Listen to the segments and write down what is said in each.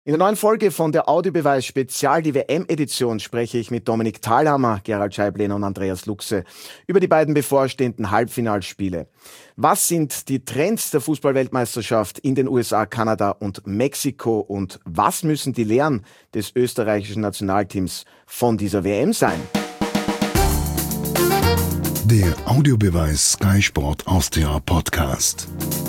In der neuen Folge von der Audiobeweis Spezial, die WM-Edition, spreche ich mit Dominik Thalhammer, Gerald Scheiblener und Andreas Luchse über die beiden bevorstehenden Halbfinalspiele. Was sind die Trends der Fußball-Weltmeisterschaft in den USA, Kanada und Mexiko und was müssen die Lehren des österreichischen Nationalteams von dieser WM sein? Der Audiobeweis Sky Sport Austria Podcast.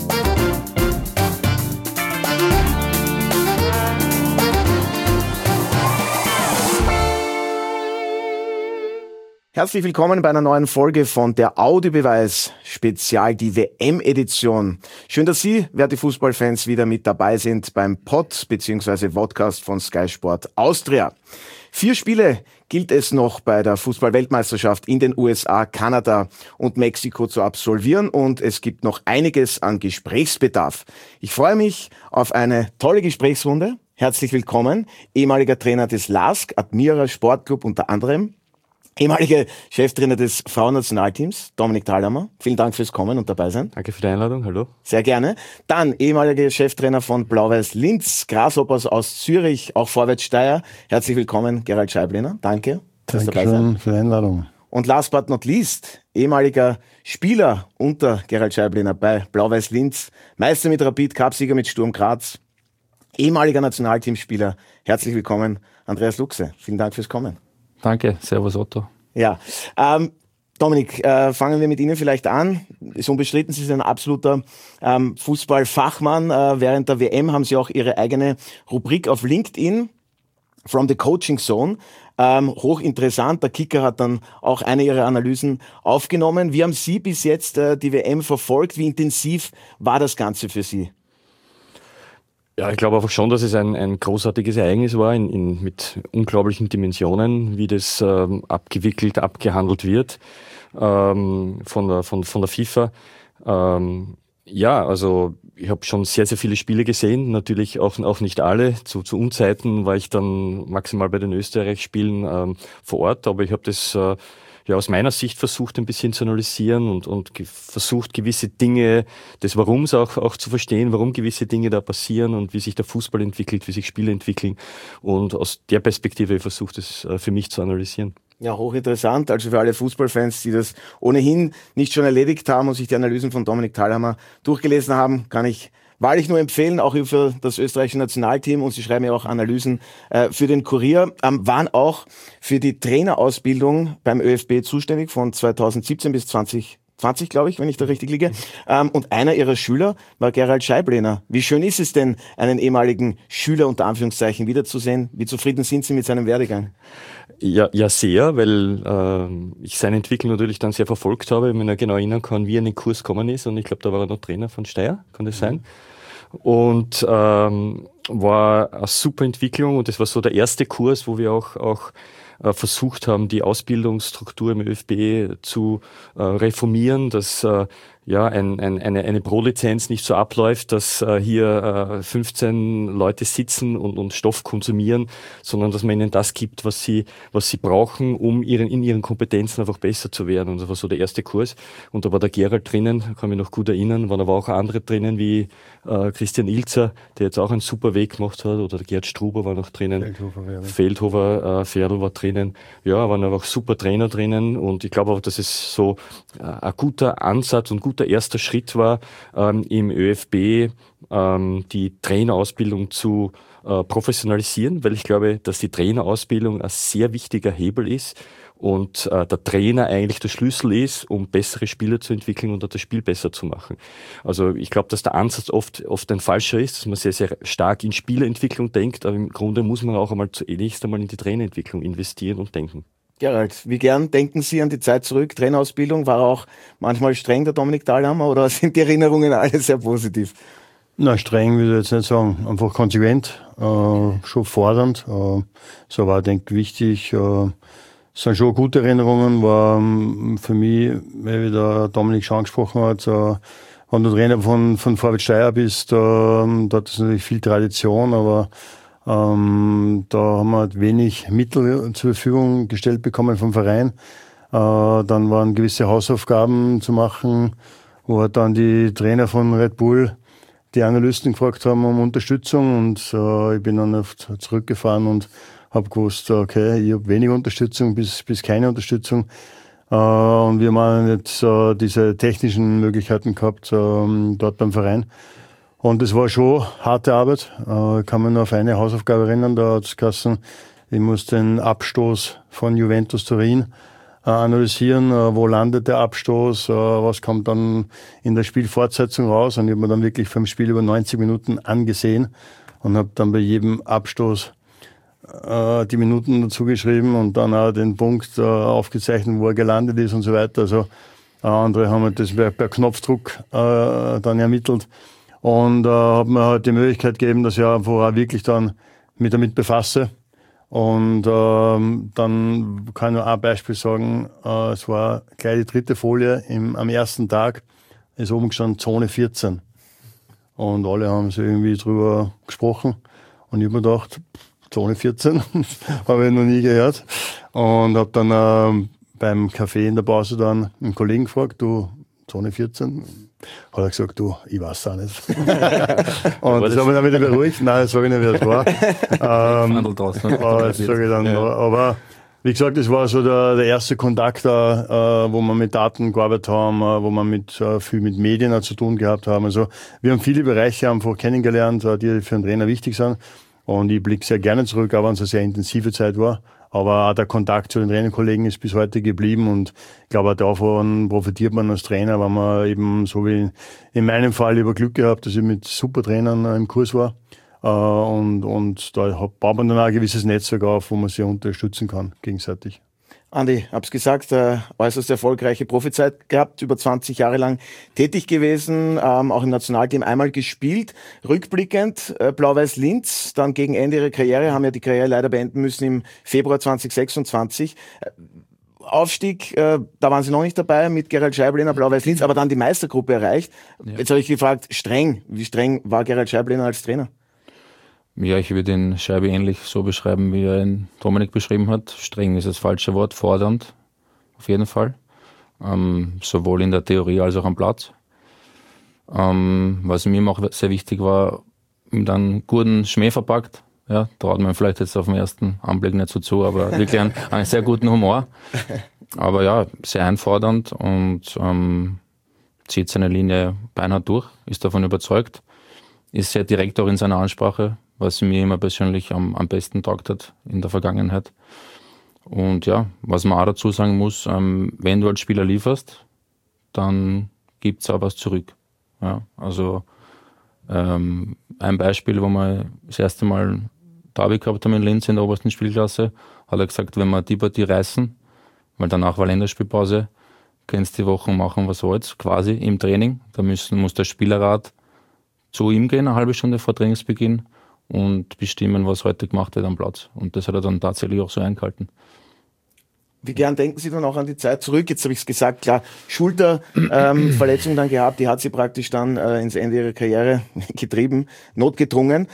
Herzlich willkommen bei einer neuen Folge von der Audiobeweis Spezial, die WM-Edition. Schön, dass Sie, werte Fußballfans, wieder mit dabei sind beim Pod bzw. Vodcast von Sky Sport Austria. 4 Spiele gilt es noch bei der Fußball-Weltmeisterschaft in den USA, Kanada und Mexiko zu absolvieren und es gibt noch einiges an Gesprächsbedarf. Ich freue mich auf eine tolle Gesprächsrunde. Herzlich willkommen, ehemaliger Trainer des LASK, Admira Sportclub unter anderem, ehemaliger Cheftrainer des Frauennationalteams, Dominik Thalhammer. Vielen Dank fürs Kommen und dabei sein. Danke für die Einladung, hallo. Sehr gerne. Dann ehemaliger Cheftrainer von Blau-Weiß Linz, Grasshoppers aus Zürich, auch Vorwärtssteier. Herzlich willkommen, Gerald Scheiblener. Danke fürs dabei sein. Danke für die Einladung. Und last but not least, ehemaliger Spieler unter Gerald Scheiblener bei Blau-Weiß Linz, Meister mit Rapid, Cupsieger mit Sturm Graz, ehemaliger Nationalteamspieler. Herzlich willkommen, Andreas Luchse. Vielen Dank fürs Kommen. Danke, servus Otto. Ja, Dominik, fangen wir mit Ihnen vielleicht an. Ist unbestritten, Sie sind ein absoluter Fußballfachmann. Während der WM haben Sie auch Ihre eigene Rubrik auf LinkedIn, From the Coaching Zone. Hochinteressant, der Kicker hat dann auch eine Ihrer Analysen aufgenommen. Wie haben Sie bis jetzt die WM verfolgt? Wie intensiv war das Ganze für Sie? Ja, ich glaube einfach schon, dass es ein großartiges Ereignis war, mit unglaublichen Dimensionen, wie das abgewickelt, abgehandelt wird von der FIFA. Ja, also ich habe schon sehr, sehr viele Spiele gesehen, natürlich auch nicht alle. Zu Unzeiten war ich dann maximal bei den Österreich-Spielen vor Ort, aber ich habe das aus meiner Sicht versucht, ein bisschen zu analysieren und versucht, gewisse Dinge, des Warums auch zu verstehen, warum gewisse Dinge da passieren und wie sich der Fußball entwickelt, wie sich Spiele entwickeln. Und aus der Perspektive versucht es für mich zu analysieren. Ja, hochinteressant. Also für alle Fußballfans, die das ohnehin nicht schon erledigt haben und sich die Analysen von Dominik Thalhammer durchgelesen haben, kann ich wahrlich nur empfehlen, auch für das österreichische Nationalteam, und Sie schreiben ja auch Analysen für den Kurier, waren auch für die Trainerausbildung beim ÖFB zuständig von 2017 bis 2020, glaube ich, wenn ich da richtig liege. Und einer Ihrer Schüler war Gerald Scheiblener. Wie schön ist es denn, einen ehemaligen Schüler unter Anführungszeichen wiederzusehen? Wie zufrieden sind Sie mit seinem Werdegang? Ja, sehr, weil ich seine Entwicklung natürlich dann sehr verfolgt habe, wenn ich genau erinnern kann, wie er in den Kurs gekommen ist. Und ich glaube, da war er noch Trainer von Steyr, kann das sein? Und war eine super Entwicklung und das war so der erste Kurs, wo wir auch versucht haben, die Ausbildungsstruktur im ÖFB zu reformieren, dass eine Pro-Lizenz nicht so abläuft, dass hier 15 Leute sitzen und Stoff konsumieren, sondern dass man ihnen das gibt, was sie brauchen, um in ihren Kompetenzen einfach besser zu werden. Und das war so der erste Kurs. Und da war der Gerald drinnen, kann mich noch gut erinnern, waren aber auch andere drinnen wie Christian Ilzer, der jetzt auch einen super Weg gemacht hat, oder der Gerd Struber war noch drinnen, Feldhofer, Ferdl war drinnen. Ja, waren aber auch super Trainer drinnen und ich glaube auch, dass es so ein guter Ansatz und guter erster Schritt war, im ÖFB die Trainerausbildung zu professionalisieren, weil ich glaube, dass die Trainerausbildung ein sehr wichtiger Hebel ist und der Trainer eigentlich der Schlüssel ist, um bessere Spieler zu entwickeln und das Spiel besser zu machen. Also ich glaube, dass der Ansatz oft ein falscher ist, dass man sehr, sehr stark in Spieleentwicklung denkt, aber im Grunde muss man auch zunächst einmal in die Trainerentwicklung investieren und denken. Gerald, wie gern denken Sie an die Zeit zurück? Trainerausbildung, war auch manchmal streng, der Dominik Thalhammer, oder sind die Erinnerungen alle sehr positiv? Na, streng würde ich jetzt nicht sagen. Einfach konsequent, schon fordernd. So war, denke ich, wichtig. Es sind schon gute Erinnerungen, war für mich, wie der Dominik schon angesprochen hat, wenn du Trainer von Vorwärtssteier bist, da hat es natürlich viel Tradition, aber da haben wir halt wenig Mittel zur Verfügung gestellt bekommen vom Verein. Dann waren gewisse Hausaufgaben zu machen, wo halt dann die Trainer von Red Bull die Analysten gefragt haben um Unterstützung und ich bin dann oft zurückgefahren und habe gewusst, okay, ich habe wenig Unterstützung bis keine Unterstützung. Und wir haben jetzt diese technischen Möglichkeiten gehabt dort beim Verein. Und es war schon harte Arbeit. Ich kann mich nur auf eine Hausaufgabe erinnern, da hat es geheißen, ich muss den Abstoß von Juventus Turin analysieren, wo landet der Abstoß, was kommt dann in der Spielfortsetzung raus. Und ich habe mir dann wirklich vom Spiel über 90 Minuten angesehen und habe dann bei jedem Abstoß die Minuten dazu geschrieben und dann auch den Punkt aufgezeichnet, wo er gelandet ist und so weiter. Also andere haben das per Knopfdruck dann ermittelt und haben mir halt die Möglichkeit gegeben, dass ich einfach auch wirklich dann mich damit befasse. Und dann kann ich nur ein Beispiel sagen, es war gleich die 3. Folie am ersten Tag, ist oben gestanden Zone 14. Und alle haben sich irgendwie drüber gesprochen und ich habe mir gedacht, Zone 14, habe ich noch nie gehört. Und habe dann beim Café in der Pause dann einen Kollegen gefragt, du, Zone 14? Hat er gesagt, du, ich weiß auch nicht. Und das habe ich dann wieder beruhigt. Nein, das sage ich nicht, wie das war. Das sage ich dann. Ja. Aber wie gesagt, das war so der erste Kontakt, wo wir mit Daten gearbeitet haben, wo wir viel mit Medien zu tun gehabt haben. Also wir haben viele Bereiche einfach kennengelernt, die für einen Trainer wichtig sind. Und ich blicke sehr gerne zurück, auch wenn es eine sehr intensive Zeit war. Aber auch der Kontakt zu den Trainerkollegen ist bis heute geblieben. Und ich glaube, auch davon profitiert man als Trainer, wenn man eben, so wie in meinem Fall, über Glück gehabt, dass ich mit super Trainern im Kurs war. Und da baut man dann auch ein gewisses Netzwerk auf, wo man sich unterstützen kann, gegenseitig. Andi, hab's gesagt, äußerst erfolgreiche Profizeit gehabt, über 20 Jahre lang tätig gewesen, auch im Nationalteam einmal gespielt. Rückblickend, Blau-Weiß Linz, dann gegen Ende ihrer Karriere, haben ja die Karriere leider beenden müssen im Februar 2026. Aufstieg, da waren sie noch nicht dabei mit Gerald Scheiblener, Blau-Weiß Linz, aber dann die Meistergruppe erreicht. Ja. Jetzt habe ich gefragt, wie streng war Gerald Scheiblener als Trainer? Ja, ich würde den Scheibe ähnlich so beschreiben, wie er ihn Dominik beschrieben hat. Streng ist das falsche Wort, fordernd, auf jeden Fall. Sowohl in der Theorie als auch am Platz. Was mir auch sehr wichtig war, mit einem guten Schmäh verpackt. Ja, traut man vielleicht jetzt auf den ersten Anblick nicht so zu, aber wirklich einen sehr guten Humor. Aber ja, sehr einfordernd und zieht seine Linie beinhart durch, ist davon überzeugt, ist sehr direkt auch in seiner Ansprache, was mir immer persönlich am besten taugt hat in der Vergangenheit. Und ja, was man auch dazu sagen muss, wenn du als Spieler lieferst, dann gibt es auch was zurück. Ja, also ein Beispiel, wo wir das erste Mal Derby gehabt haben in Linz in der obersten Spielklasse, hat er gesagt, wenn wir die Partie reißen, weil danach war Länderspielpause, kannst du die Wochen machen, was soll's, quasi im Training. Da muss der Spielerrat zu ihm gehen, eine halbe Stunde vor Trainingsbeginn und bestimmen, was heute gemacht wird am Platz. Und das hat er dann tatsächlich auch so eingehalten. Wie gern denken Sie dann auch an die Zeit zurück? Jetzt habe ich es gesagt, klar, Schulterverletzung dann gehabt, die hat sie praktisch dann ins Ende ihrer Karriere getrieben, notgedrungen,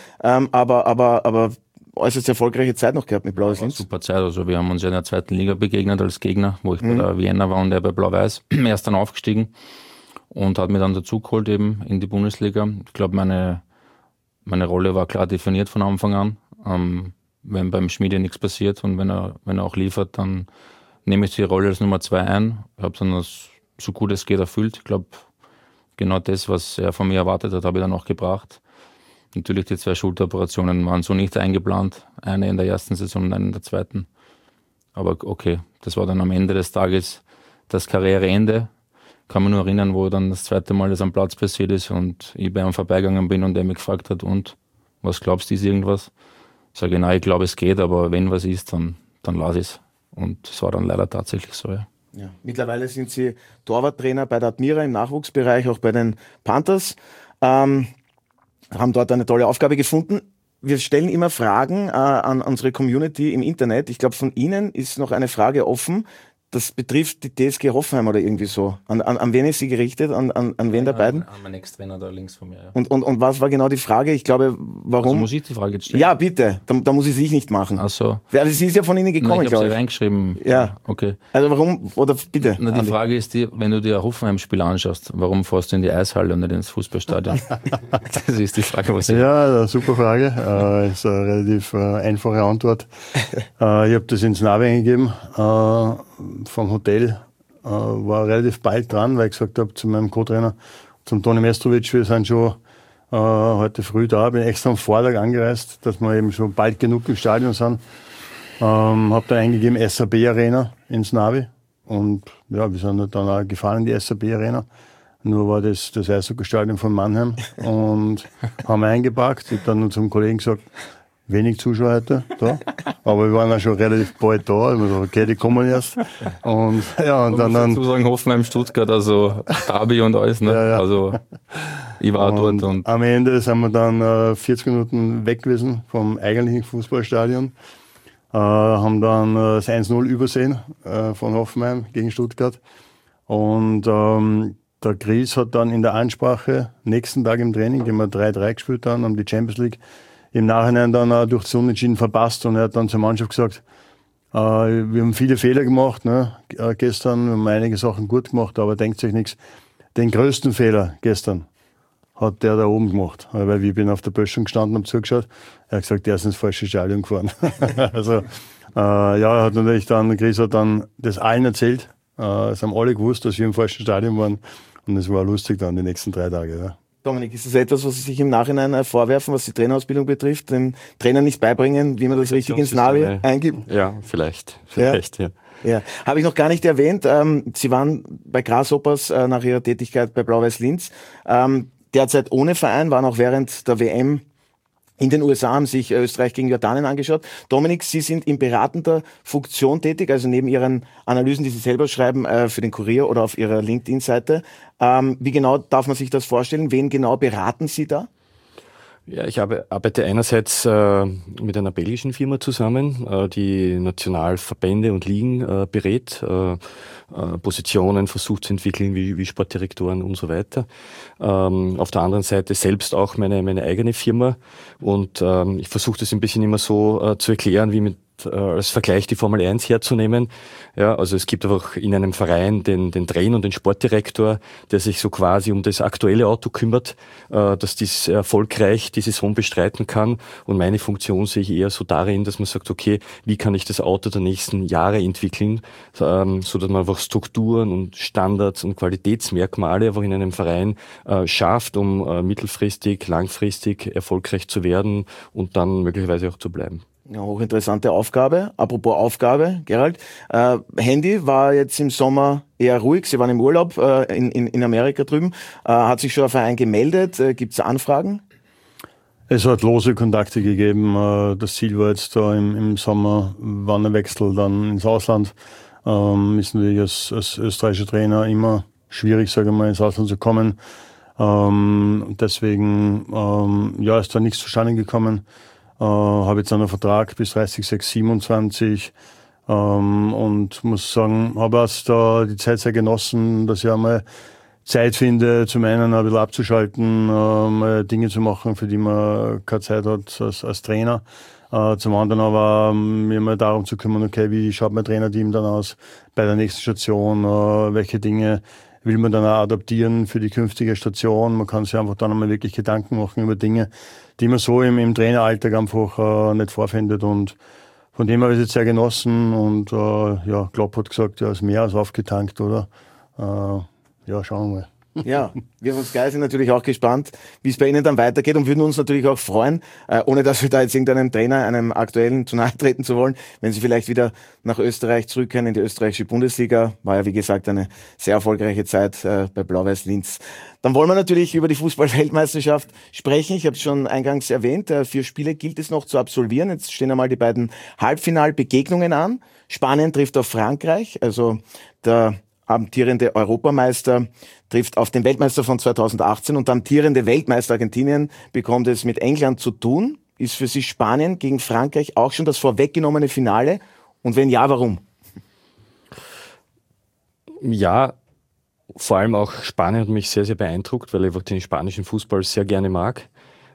aber äußerst erfolgreiche Zeit noch gehabt mit Blau-Weiß Linz. Super Zeit, also wir haben uns ja in der 2. Liga begegnet als Gegner, wo ich bei der Vienna war und er bei Blau-Weiß, erst dann aufgestiegen und hat mich dann dazugeholt eben in die Bundesliga. Ich glaube, meine Rolle war klar definiert von Anfang an. Wenn beim Schmiede nichts passiert und wenn er auch liefert, dann nehme ich die Rolle als Nummer 2 ein. Ich habe dann das so gut es geht erfüllt. Ich glaube, genau das, was er von mir erwartet hat, habe ich dann auch gebracht. Natürlich die 2 Schulteroperationen waren so nicht eingeplant. Eine in der ersten Saison und eine in der zweiten. Aber okay, das war dann am Ende des Tages das Karriereende. Kann mich nur erinnern, wo dann das 2. Mal das am Platz passiert ist und ich bei ihm vorbeigegangen bin und er mich gefragt hat, und was glaubst du, ist irgendwas? Ich sage, nein, ich glaube, es geht, aber wenn was ist, dann lasse ich es. Und es war dann leider tatsächlich so, ja. Ja. Mittlerweile sind Sie Torwarttrainer bei der Admira im Nachwuchsbereich, auch bei den Panthers. Haben dort eine tolle Aufgabe gefunden. Wir stellen immer Fragen an unsere Community im Internet. Ich glaube, von Ihnen ist noch eine Frage offen, das betrifft die TSG Hoffenheim oder irgendwie so. An wen ist sie gerichtet? An wen der beiden? An meinen Ex-Trainer da links von mir, ja. Und was war genau die Frage? Ich glaube, warum? Also muss ich die Frage jetzt stellen? Ja, bitte. Da muss ich es nicht machen. Ach so. Also sie ist ja von Ihnen gekommen, Ich habe sie reingeschrieben. Ja. Okay. Also warum? Oder bitte. Na, die Andi. Frage ist die, wenn du dir ein Hoffenheim-Spiel anschaust, warum fährst du in die Eishalle und nicht ins Fußballstadion? Das ist die Frage, was ich... Ja, super Frage. Ist eine relativ einfache Antwort. Ich habe das ins Navi eingegeben. Vom Hotel war relativ bald dran, weil ich gesagt habe zu meinem Co-Trainer, zum Toni Mestrovic, wir sind schon heute früh da, bin extra am Vortag angereist, dass wir eben schon bald genug im Stadion sind. Habe dann eingegeben SAB Arena ins Navi und ja, wir sind dann auch gefahren in die SAB Arena. Nur war das Eishockey-Stadion von Mannheim und haben eingepackt. Ich habe dann nur zum Kollegen gesagt, wenig Zuschauer heute da, aber wir waren auch schon relativ bald da. Ich dachte, okay, die kommen erst. Und ja, und dann dazu sagen, Hoffenheim, Stuttgart, also Derby und alles, ne? Ja. Also ich war dort und am Ende sind wir dann 40 Minuten weg gewesen vom eigentlichen Fußballstadion. Haben dann das 1-0 übersehen von Hoffenheim gegen Stuttgart. Und der Chris hat dann in der Ansprache, nächsten Tag im Training, den wir 3-3 gespielt haben die Champions League, im Nachhinein dann durch das Unentschieden verpasst. Und er hat dann zur Mannschaft gesagt, wir haben viele Fehler gemacht, ne? Gestern, wir haben einige Sachen gut gemacht, aber denkt euch nichts. Den größten Fehler gestern hat der da oben gemacht. Weil ich bin auf der Böschung gestanden und zugeschaut. Er hat gesagt, der ist ins falsche Stadion gefahren. Also, ja, hat natürlich dann, Chris hat dann das allen erzählt. Es haben alle gewusst, dass wir im falschen Stadion waren. Und es war lustig dann die nächsten 3 Tage. Ja. Dominik, ist das etwas, was Sie sich im Nachhinein vorwerfen, was die Trainerausbildung betrifft, den Trainern nicht beibringen, wie man das richtig ins Navi eingibt? Ja, vielleicht. Ja. Ja, habe ich noch gar nicht erwähnt. Sie waren bei Grasshoppers nach Ihrer Tätigkeit bei Blau-Weiß Linz. Derzeit ohne Verein, waren auch während der WM in den USA, haben sich Österreich gegen Jordanien angeschaut. Dominik, Sie sind in beratender Funktion tätig, also neben Ihren Analysen, die Sie selber schreiben für den Kurier oder auf Ihrer LinkedIn-Seite. Wie genau darf man sich das vorstellen? Wen genau beraten Sie da? Ja, ich arbeite einerseits mit einer belgischen Firma zusammen, die Nationalverbände und Ligen berät, Positionen versucht zu entwickeln wie Sportdirektoren und so weiter. Auf der anderen Seite selbst auch meine eigene Firma und ich versuche das ein bisschen immer so zu erklären, wie als Vergleich die Formel 1 herzunehmen. Ja, also es gibt einfach in einem Verein den Trainer und den Sportdirektor, der sich so quasi um das aktuelle Auto kümmert, dass dies erfolgreich die Saison bestreiten kann. Und meine Funktion sehe ich eher so darin, dass man sagt, okay, wie kann ich das Auto der nächsten Jahre entwickeln, so dass man einfach Strukturen und Standards und Qualitätsmerkmale einfach in einem Verein schafft, um mittelfristig, langfristig erfolgreich zu werden und dann möglicherweise auch zu bleiben. Ja, hochinteressante Aufgabe. Apropos Aufgabe, Gerald. Handy war jetzt im Sommer eher ruhig. Sie waren im Urlaub in Amerika drüben. Hat sich schon ein Verein gemeldet? Gibt es Anfragen? Es hat lose Kontakte gegeben. Das Ziel war jetzt da im Sommer, wann ein Wechsel dann ins Ausland. Ist natürlich als österreichischer Trainer immer schwierig, sage ich mal, ins Ausland zu kommen. Deswegen ja, ist da nichts zustande gekommen. Habe jetzt einen Vertrag bis 30.06.27 und muss sagen, habe jetzt da die Zeit sehr genossen, dass ich einmal Zeit finde, zum einen ein bisschen abzuschalten, mal Dinge zu machen, für die man keine Zeit hat als Trainer. Zum anderen aber mir mal darum zu kümmern, okay, wie schaut mein Trainerteam dann aus bei der nächsten Station, welche Dinge will man dann auch adaptieren für die künftige Station. Man kann sich einfach dann einmal wirklich Gedanken machen über Dinge, die man so im Traineralltag einfach nicht vorfindet. Und von dem habe ich es jetzt sehr genossen. Und ja, Klopp hat gesagt, ja, ist mehr als aufgetankt, oder? Ja, schauen wir mal. Ja, wir von Sky sind natürlich auch gespannt, wie es bei Ihnen dann weitergeht und würden uns natürlich auch freuen, ohne dass wir da jetzt irgendeinem Trainer, einem aktuellen zu nahe treten zu wollen, wenn Sie vielleicht wieder nach Österreich zurückkehren in die österreichische Bundesliga. War ja, wie gesagt, eine sehr erfolgreiche Zeit bei Blau-Weiß Linz. Dann wollen wir natürlich über die Fußball-Weltmeisterschaft sprechen. Ich habe es schon eingangs erwähnt, 4 Spiele gilt es noch zu absolvieren. Jetzt stehen einmal die beiden Halbfinalbegegnungen an. Spanien trifft auf Frankreich, also der amtierende Europameister trifft auf den Weltmeister von 2018 und der amtierende Weltmeister Argentinien bekommt es mit England zu tun. Ist für Sie Spanien gegen Frankreich auch schon das vorweggenommene Finale? Und wenn ja, warum? Ja, vor allem auch Spanien hat mich sehr, sehr beeindruckt, weil ich einfach den spanischen Fußball sehr gerne mag.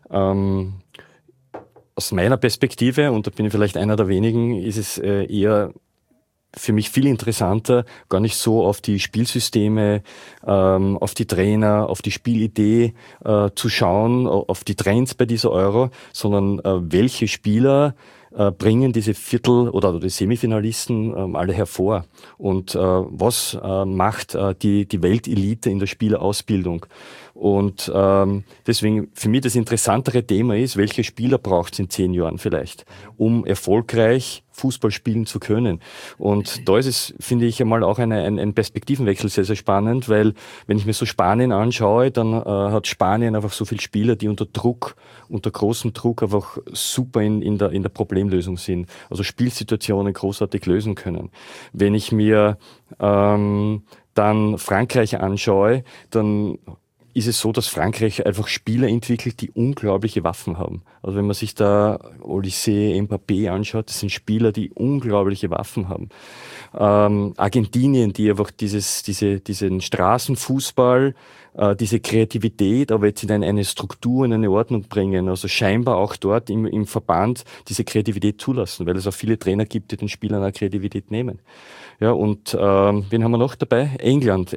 Aus meiner Perspektive, und da bin ich vielleicht einer der wenigen, ist es eher für mich viel interessanter, gar nicht so auf die Spielsysteme, auf die Trainer, auf die Spielidee zu schauen, auf die Trends bei dieser Euro, sondern welche Spieler bringen diese Viertel- oder die Semifinalisten alle hervor. Und was macht die Weltelite in der Spielerausbildung? Und deswegen für mich das interessantere Thema ist, welche Spieler braucht es in 10 Jahren vielleicht, um erfolgreich Fußball spielen zu können. Und da ist es, finde ich, einmal auch ein Perspektivenwechsel sehr, sehr spannend, weil wenn ich mir so Spanien anschaue, dann hat Spanien einfach so viele Spieler, die unter großem Druck einfach super in der Problemlösung sind. Also Spielsituationen großartig lösen können. Wenn ich mir dann Frankreich anschaue, dann ist es so, dass Frankreich einfach Spieler entwickelt, die unglaubliche Waffen haben. Also wenn man sich da Olysée, Mbappé anschaut, das sind Spieler, die unglaubliche Waffen haben. Argentinien, die einfach diesen Straßenfußball, diese Kreativität, aber jetzt in eine Struktur, in eine Ordnung bringen. Also scheinbar auch dort im Verband diese Kreativität zulassen, weil es auch viele Trainer gibt, die den Spielern auch Kreativität nehmen. Ja, und wen haben wir noch dabei? England,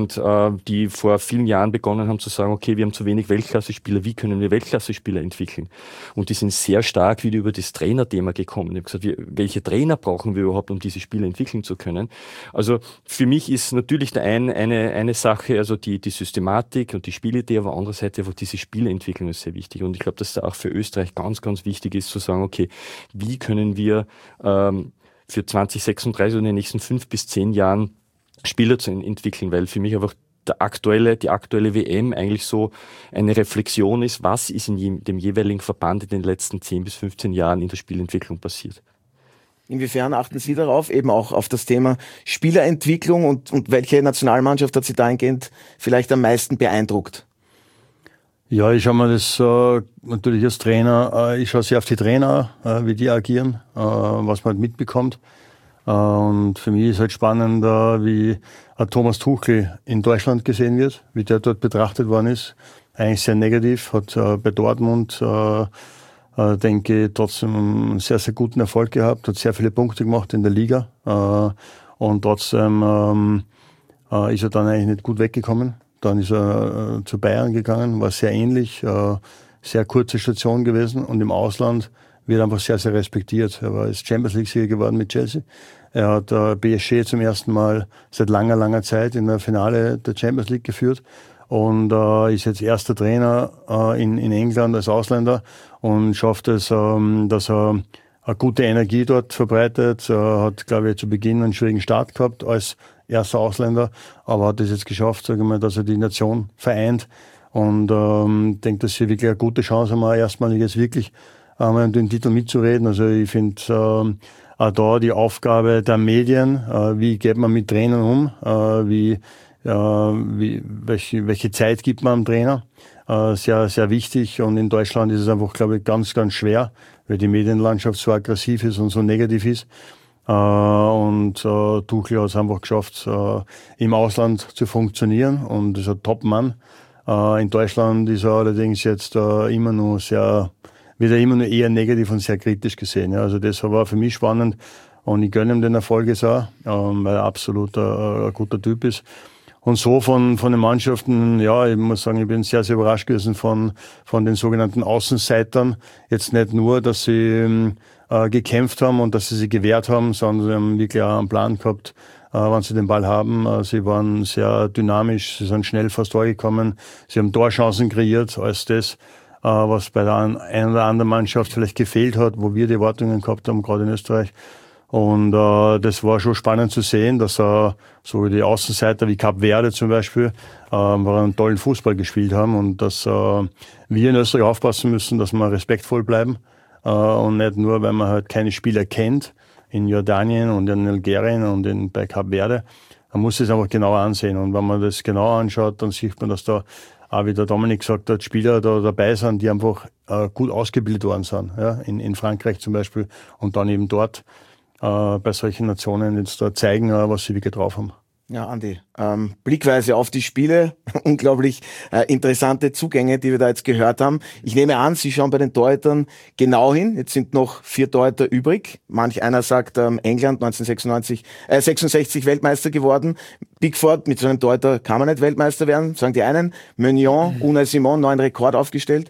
die vor vielen Jahren begonnen haben zu sagen, okay, wir haben zu wenig Weltklasse-Spieler, wie können wir Weltklasse-Spieler entwickeln? Und die sind sehr stark wieder über das Trainerthema gekommen. Ich habe gesagt, welche Trainer brauchen wir überhaupt, um diese Spieler entwickeln zu können? Also für mich ist natürlich eine Sache, also die Systematik und die Spielidee, aber andererseits einfach diese Spieleentwicklung ist sehr wichtig. Und ich glaube, dass da auch für Österreich ganz, ganz wichtig ist zu sagen, okay, wie können wir für 2036 oder in den nächsten 5 bis 10 Jahren Spieler zu entwickeln, weil für mich einfach die aktuelle WM eigentlich so eine Reflexion ist, was ist in dem jeweiligen Verband in den letzten 10 bis 15 Jahren in der Spielentwicklung passiert. Inwiefern achten Sie darauf, eben auch auf das Thema Spielerentwicklung und welche Nationalmannschaft hat Sie dahingehend vielleicht am meisten beeindruckt? Ja, ich schaue mir das natürlich als Trainer, ich schaue sehr auf die Trainer, wie die agieren, was man halt mitbekommt. Und für mich ist halt spannend, wie Thomas Tuchel in Deutschland gesehen wird, wie der dort betrachtet worden ist. Eigentlich sehr negativ, hat bei Dortmund, denke ich, trotzdem einen sehr, sehr guten Erfolg gehabt, hat sehr viele Punkte gemacht in der Liga. Und trotzdem ist er dann eigentlich nicht gut weggekommen. Dann ist er zu Bayern gegangen, war sehr ähnlich, sehr kurze Station gewesen und im Ausland wird einfach sehr, sehr respektiert. Er war jetzt Champions League-Sieger geworden mit Chelsea. Er hat PSG zum ersten Mal seit langer, langer Zeit in der Finale der Champions League geführt und ist jetzt erster Trainer in England als Ausländer und schafft es, dass er eine gute Energie dort verbreitet. Er hat, glaube ich, zu Beginn einen schwierigen Start gehabt als erster Ausländer, aber hat es jetzt geschafft, sage ich mal, dass er die Nation vereint und denke, dass sie wirklich eine gute Chance haben, erstmalig jetzt wirklich um den Titel mitzureden. Also ich finde auch da die Aufgabe der Medien, wie geht man mit Trainern um, welche Zeit gibt man am Trainer, sehr, sehr wichtig. Und in Deutschland ist es einfach, glaube ich, ganz, ganz schwer, weil die Medienlandschaft so aggressiv ist und so negativ ist. Und Tuchel hat es einfach geschafft, im Ausland zu funktionieren und ist ein Top-Mann. In Deutschland ist er allerdings jetzt wird er immer nur eher negativ und sehr kritisch gesehen. Ja. Also das war für mich spannend und ich gönne ihm den Erfolg jetzt auch, weil er absolut ein guter Typ ist. Und so von den Mannschaften, ja, ich muss sagen, ich bin sehr, sehr überrascht gewesen von den sogenannten Außenseitern. Jetzt nicht nur, dass sie gekämpft haben und dass sie sich gewehrt haben, sondern sie haben wirklich auch einen Plan gehabt, wenn sie den Ball haben. Sie waren sehr dynamisch, sie sind schnell vors Tor gekommen, sie haben Torchancen kreiert, alles das, was bei der einen oder anderen Mannschaft vielleicht gefehlt hat, wo wir die Erwartungen gehabt haben, gerade in Österreich. Und das war schon spannend zu sehen, dass so die Außenseiter wie Kap Verde zum Beispiel einen tollen Fußball gespielt haben und dass wir in Österreich aufpassen müssen, dass wir respektvoll bleiben und nicht nur, weil man halt keine Spieler kennt in Jordanien und in Algerien und bei Kap Verde. Man muss es einfach genauer ansehen und wenn man das genauer anschaut, dann sieht man, dass da auch, wie der Dominik gesagt hat, Spieler da dabei sind, die einfach gut ausgebildet worden sind, ja, in Frankreich zum Beispiel, und dann eben dort bei solchen Nationen jetzt da zeigen, was sie wirklich drauf haben. Ja, Andi, Blickweise auf die Spiele, unglaublich interessante Zugänge, die wir da jetzt gehört haben. Ich nehme an, Sie schauen bei den Torhütern genau hin. Jetzt sind noch 4 Torhüter übrig. Manch einer sagt, England 1966 Weltmeister geworden. Pickford, mit so einem Torhüter kann man nicht Weltmeister werden, sagen die einen. Meunier, Unai Simon, neuen Rekord aufgestellt.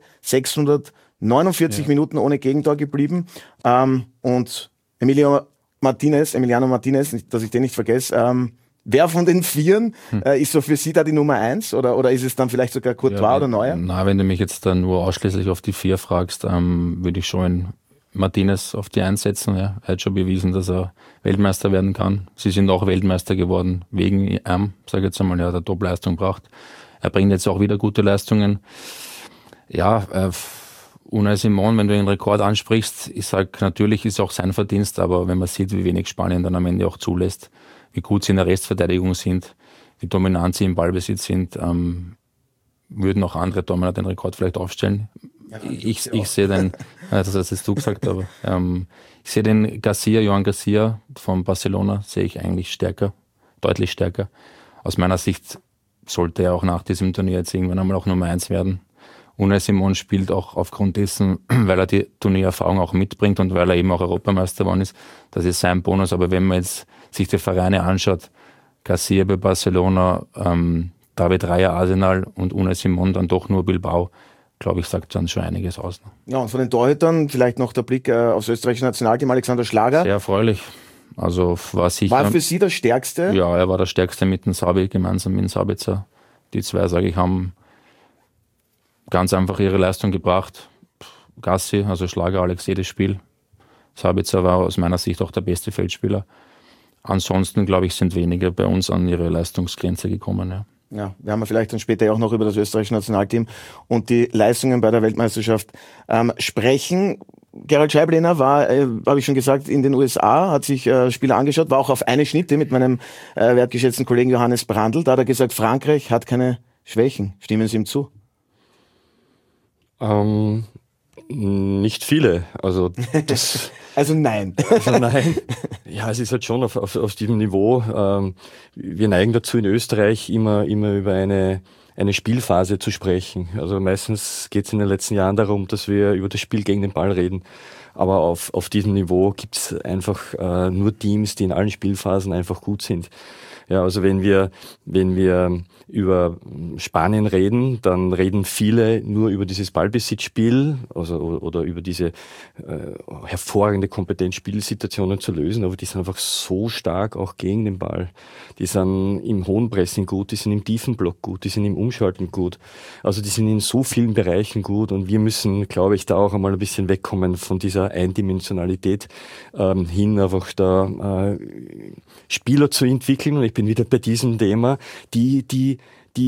649 Minuten ohne Gegentor geblieben. Und Emiliano Martinez, dass ich den nicht vergesse, wer von den 4 ist so für Sie da die Nummer 1 oder ist es dann vielleicht sogar Courtois oder Neuer? Na, wenn du mich jetzt dann nur ausschließlich auf die 4 fragst, würde ich schon Martinez auf die 1 setzen. Ja. Er hat schon bewiesen, dass er Weltmeister werden kann. Sie sind auch Weltmeister geworden wegen ihm, sage ich jetzt einmal, er hat eine Top-Leistung gebracht. Er bringt jetzt auch wieder gute Leistungen. Ja, Unai Simon, wenn du den Rekord ansprichst, ich sage, natürlich ist auch sein Verdienst, aber wenn man sieht, wie wenig Spanien dann am Ende auch zulässt, wie gut sie in der Restverteidigung sind, wie dominant sie im Ballbesitz sind, würden auch andere Tormänner den Rekord vielleicht aufstellen. Ja, ich sehe den, das hast du gesagt, aber ich sehe den Joan Garcia von Barcelona, sehe ich eigentlich stärker, deutlich stärker. Aus meiner Sicht sollte er auch nach diesem Turnier jetzt irgendwann einmal auch Nummer 1 werden. Unai Simon spielt auch aufgrund dessen, weil er die Turniererfahrung auch mitbringt und weil er eben auch Europameister geworden ist. Das ist sein Bonus. Aber wenn man jetzt sich die Vereine anschaut, Garcia bei Barcelona, David Raya Arsenal und Unai Simon dann doch nur Bilbao, glaube ich, sagt dann schon einiges aus. Ja, und von den Torhütern vielleicht noch der Blick aufs österreichische Nationalteam, Alexander Schlager. Sehr erfreulich. Also war für Sie der Stärkste? Ja, er war der Stärkste mit dem Sabi, gemeinsam mit dem Sabitzer. Die 2, sage ich, haben ganz einfach ihre Leistung gebracht. Gassi, also Schlager, Alex, jedes Spiel. Sabitzer war aus meiner Sicht auch der beste Feldspieler. Ansonsten, glaube ich, sind wenige bei uns an ihre Leistungsgrenze gekommen. Ja. Ja, werden wir vielleicht dann später auch noch über das österreichische Nationalteam und die Leistungen bei der Weltmeisterschaft sprechen. Gerald Scheiblener war, habe ich schon gesagt, in den USA, hat sich Spieler angeschaut, war auch auf eine Schnitte mit meinem wertgeschätzten Kollegen Johannes Brandl. Da hat er gesagt, Frankreich hat keine Schwächen. Stimmen Sie ihm zu? Nicht viele. Also das. Also nein. Ja, es ist halt schon auf diesem Niveau. Wir neigen dazu in Österreich immer über eine Spielphase zu sprechen. Also meistens geht es in den letzten Jahren darum, dass wir über das Spiel gegen den Ball reden. Aber auf diesem Niveau gibt es einfach nur Teams, die in allen Spielphasen einfach gut sind. Ja, also wenn wir über Spanien reden, dann reden viele nur über dieses Ballbesitzspiel, also oder über diese hervorragende Kompetenz, Spielsituationen zu lösen, aber die sind einfach so stark auch gegen den Ball. Die sind im hohen Pressing gut, die sind im tiefen Block gut, die sind im Umschalten gut. Also die sind in so vielen Bereichen gut und wir müssen, glaube ich, da auch einmal ein bisschen wegkommen von dieser Eindimensionalität hin, einfach da Spieler zu entwickeln. Und ich bin wieder bei diesem Thema, die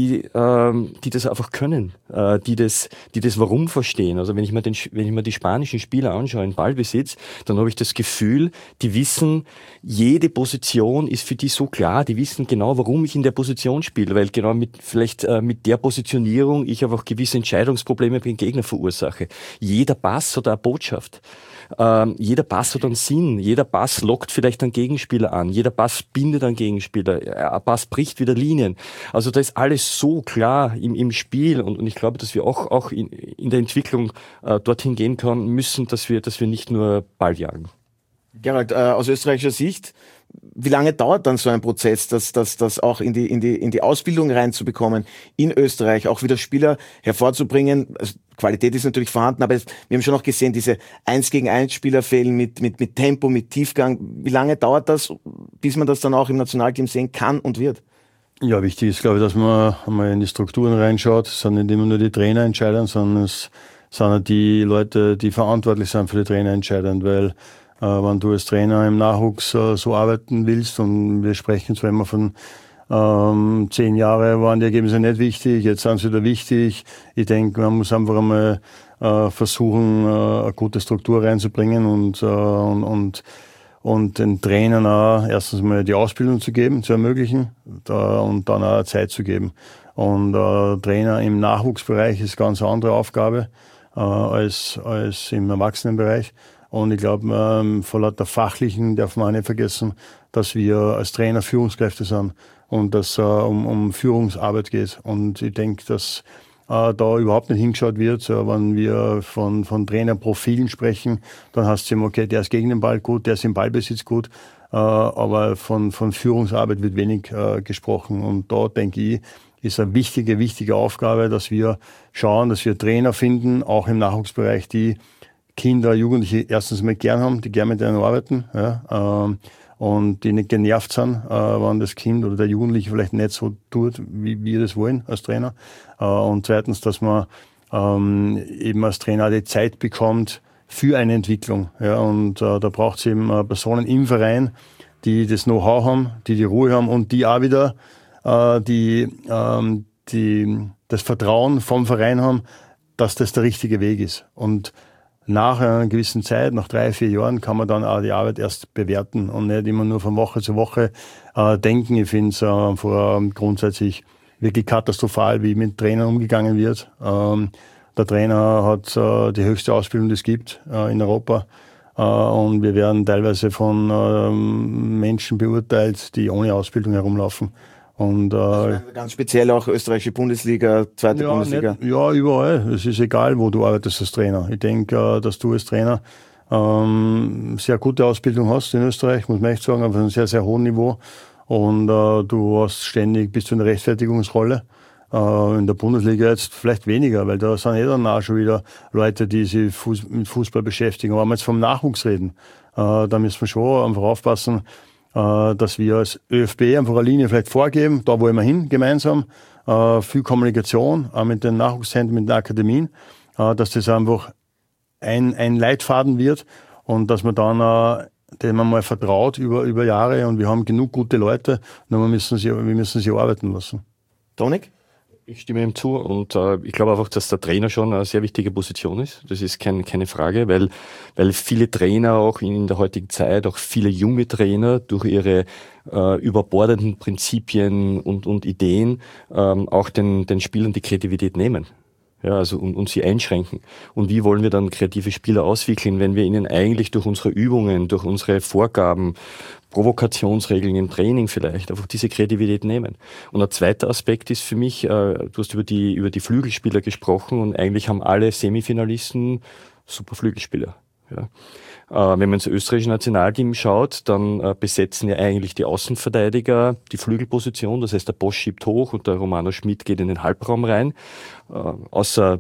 das einfach können, die das Warum verstehen. Also wenn ich mir die spanischen Spieler anschaue in Ballbesitz, dann habe ich das Gefühl, die wissen, jede Position ist für die so klar, die wissen genau, warum ich in der Position spiele, weil genau mit der Positionierung ich einfach gewisse Entscheidungsprobleme beim Gegner verursache. Jeder Pass hat eine Botschaft. Jeder Pass hat einen Sinn, jeder Pass lockt vielleicht einen Gegenspieler an, jeder Pass bindet einen Gegenspieler, ein Pass bricht wieder Linien. Also da ist alles so klar im Spiel und ich glaube, dass wir auch in der Entwicklung dorthin gehen können müssen, dass wir nicht nur Ball jagen. Gerald, aus österreichischer Sicht, wie lange dauert dann so ein Prozess, das auch in die Ausbildung reinzubekommen, in Österreich auch wieder Spieler hervorzubringen? Also Qualität ist natürlich vorhanden, aber wir haben schon noch gesehen, diese 1-gegen-1 Spieler fehlen mit Tempo, mit Tiefgang. Wie lange dauert das, bis man das dann auch im Nationalteam sehen kann und wird? Ja, wichtig ist, glaube ich, dass man einmal in die Strukturen reinschaut. Es sind nicht immer nur die Trainer entscheidend, sondern es sind auch die Leute, die verantwortlich sind für die Trainer entscheidend, weil wenn du als Trainer im Nachwuchs so arbeiten willst, und wir sprechen zwar immer von 10 Jahre waren die Ergebnisse nicht wichtig, jetzt sind sie wieder wichtig. Ich denke, man muss einfach einmal versuchen, eine gute Struktur reinzubringen und den Trainern auch erstens mal die Ausbildung zu geben, zu ermöglichen und dann auch Zeit zu geben. Und Trainer im Nachwuchsbereich ist ganz eine andere Aufgabe als im Erwachsenenbereich. Und ich glaube, vor lauter Fachlichen darf man auch nicht vergessen, dass wir als Trainer Führungskräfte sind und dass es um Führungsarbeit geht. Und ich denke, dass da überhaupt nicht hingeschaut wird. Wenn wir von Trainerprofilen sprechen, dann heißt es immer, okay, der ist gegen den Ball gut, der ist im Ballbesitz gut. Aber von Führungsarbeit wird wenig gesprochen. Und da denke ich, ist eine wichtige Aufgabe, dass wir schauen, dass wir Trainer finden, auch im Nachwuchsbereich, die Kinder, Jugendliche erstens mal gern haben, die gern mit denen arbeiten, ja, und die nicht genervt sind, wenn das Kind oder der Jugendliche vielleicht nicht so tut, wie wir das wollen als Trainer. Und zweitens, dass man eben als Trainer die Zeit bekommt für eine Entwicklung. Ja, und da braucht es eben Personen im Verein, die das Know-how haben, die Ruhe haben und die auch wieder die das Vertrauen vom Verein haben, dass das der richtige Weg ist. Und nach einer gewissen Zeit, nach 3-4 Jahren, kann man dann auch die Arbeit erst bewerten und nicht immer nur von Woche zu Woche denken. Ich finde es grundsätzlich wirklich katastrophal, wie mit Trainern umgegangen wird. Der Trainer hat die höchste Ausbildung, die es gibt in Europa. Und wir werden teilweise von Menschen beurteilt, die ohne Ausbildung herumlaufen. Und ganz speziell auch österreichische Bundesliga, zweite Bundesliga. Ja, überall. Es ist egal, wo du arbeitest als Trainer. Ich denke, dass du als Trainer sehr gute Ausbildung hast in Österreich, muss man echt sagen, auf einem sehr, sehr hohen Niveau. Und du hast ständig, bist du in der Rechtfertigungsrolle. In der Bundesliga jetzt vielleicht weniger, weil da sind dann auch schon wieder Leute, die sich mit Fußball beschäftigen. Aber wenn wir jetzt vom Nachwuchs reden, da müssen wir schon einfach aufpassen, dass wir als ÖFB einfach eine Linie vielleicht vorgeben, da wollen wir hin gemeinsam, viel Kommunikation, auch mit den Nachwuchszentren, mit den Akademien, dass das einfach ein Leitfaden wird und dass man dann dem man mal vertraut über Jahre und wir haben genug gute Leute, nur wir müssen sie arbeiten lassen. Dominik? Ich stimme ihm zu und ich glaube einfach, dass der Trainer schon eine sehr wichtige Position ist. Das ist keine Frage, weil viele Trainer auch in der heutigen Zeit, auch viele junge Trainer durch ihre überbordenden Prinzipien und Ideen auch den Spielern die Kreativität nehmen. Ja, also und sie einschränken. Und wie wollen wir dann kreative Spieler auswickeln, wenn wir ihnen eigentlich durch unsere Übungen, durch unsere Vorgaben, Provokationsregeln im Training vielleicht einfach diese Kreativität nehmen. Und ein zweiter Aspekt ist für mich, du hast über die Flügelspieler gesprochen und eigentlich haben alle Semifinalisten super Flügelspieler. Ja. Wenn man ins österreichische Nationalteam schaut, dann besetzen ja eigentlich die Außenverteidiger die Flügelposition. Das heißt, der Bosch schiebt hoch und der Romano Schmidt geht in den Halbraum rein. Außer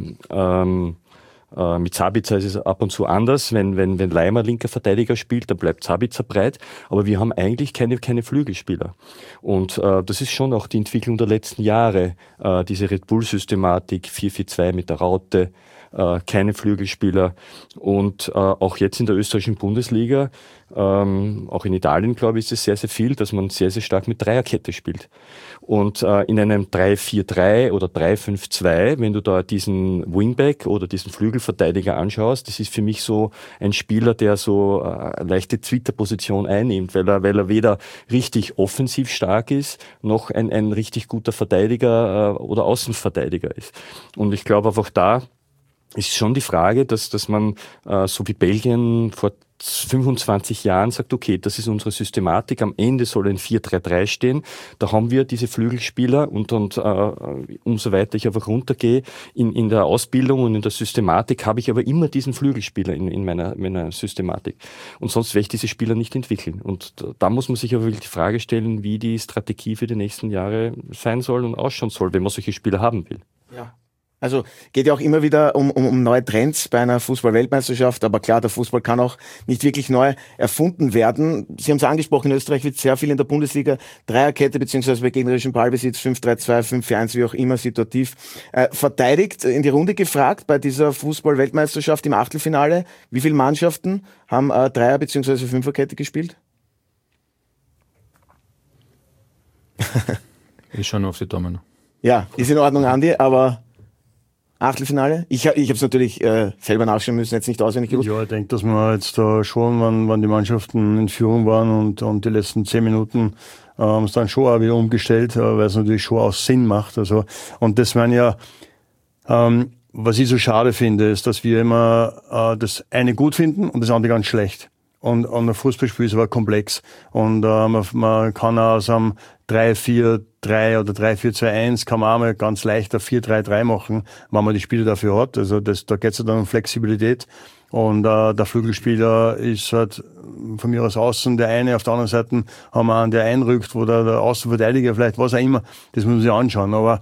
mit Sabitzer ist es ab und zu anders. Wenn Leimer linker Verteidiger spielt, dann bleibt Sabitzer breit. Aber wir haben eigentlich keine Flügelspieler. Und das ist schon auch die Entwicklung der letzten Jahre. Diese Red Bull-Systematik, 4-4-2 mit der Raute, keine Flügelspieler. Und auch jetzt in der österreichischen Bundesliga, auch in Italien, glaube ich, ist es sehr, sehr viel, dass man sehr, sehr stark mit Dreierkette spielt. Und in einem 3-4-3 oder 3-5-2, wenn du da diesen Wingback oder diesen Flügelverteidiger anschaust, das ist für mich so ein Spieler, der so eine leichte Twitter-Position einnimmt, weil er weder richtig offensiv stark ist, noch ein richtig guter Verteidiger oder Außenverteidiger ist. Und ich glaube einfach da ist schon die Frage, dass man so wie Belgien vor 25 Jahren sagt, okay, das ist unsere Systematik, am Ende soll ein 4-3-3 stehen, da haben wir diese Flügelspieler und umso weiter ich einfach runtergehe in der Ausbildung und in der Systematik, habe ich aber immer diesen Flügelspieler in meiner Systematik. Und sonst werde ich diese Spieler nicht entwickeln. Und da muss man sich aber wirklich die Frage stellen, wie die Strategie für die nächsten Jahre sein soll und ausschauen soll, wenn man solche Spieler haben will. Ja. Also geht ja auch immer wieder um neue Trends bei einer Fußball-Weltmeisterschaft, aber klar, der Fußball kann auch nicht wirklich neu erfunden werden. Sie haben es angesprochen, in Österreich wird sehr viel in der Bundesliga Dreierkette beziehungsweise bei gegnerischem Ballbesitz 5-3-2, 5-4-1, wie auch immer situativ verteidigt. In die Runde gefragt, bei dieser Fußball-Weltmeisterschaft im Achtelfinale, wie viele Mannschaften haben Dreier- beziehungsweise Fünferkette gespielt? Ich schaue nur auf die Daumen. Ja, ist in Ordnung, Andi, aber Achtelfinale? Ich habe es natürlich selber nachschauen müssen, jetzt nicht auswendig gewusst. Ja, ich denke, dass wir jetzt da schon, wenn die Mannschaften in Führung waren und die letzten 10 Minuten haben es dann schon auch wieder umgestellt, weil es natürlich schon auch Sinn macht. Also, und das waren ja, was ich so schade finde, ist, dass wir immer das eine gut finden und das andere ganz schlecht. Und ein Fußballspiel ist aber komplex. Und man kann aus einem 3-4-3 oder 3-4-2-1 kann man auch mal ganz leicht ein 4-3-3 machen, wenn man die Spiele dafür hat. Also da geht es dann um Flexibilität. Und der Flügelspieler ist halt von mir aus außen der eine, auf der anderen Seite haben wir einen, der einrückt, wo der Außenverteidiger vielleicht, was auch immer, das muss man sich anschauen. Aber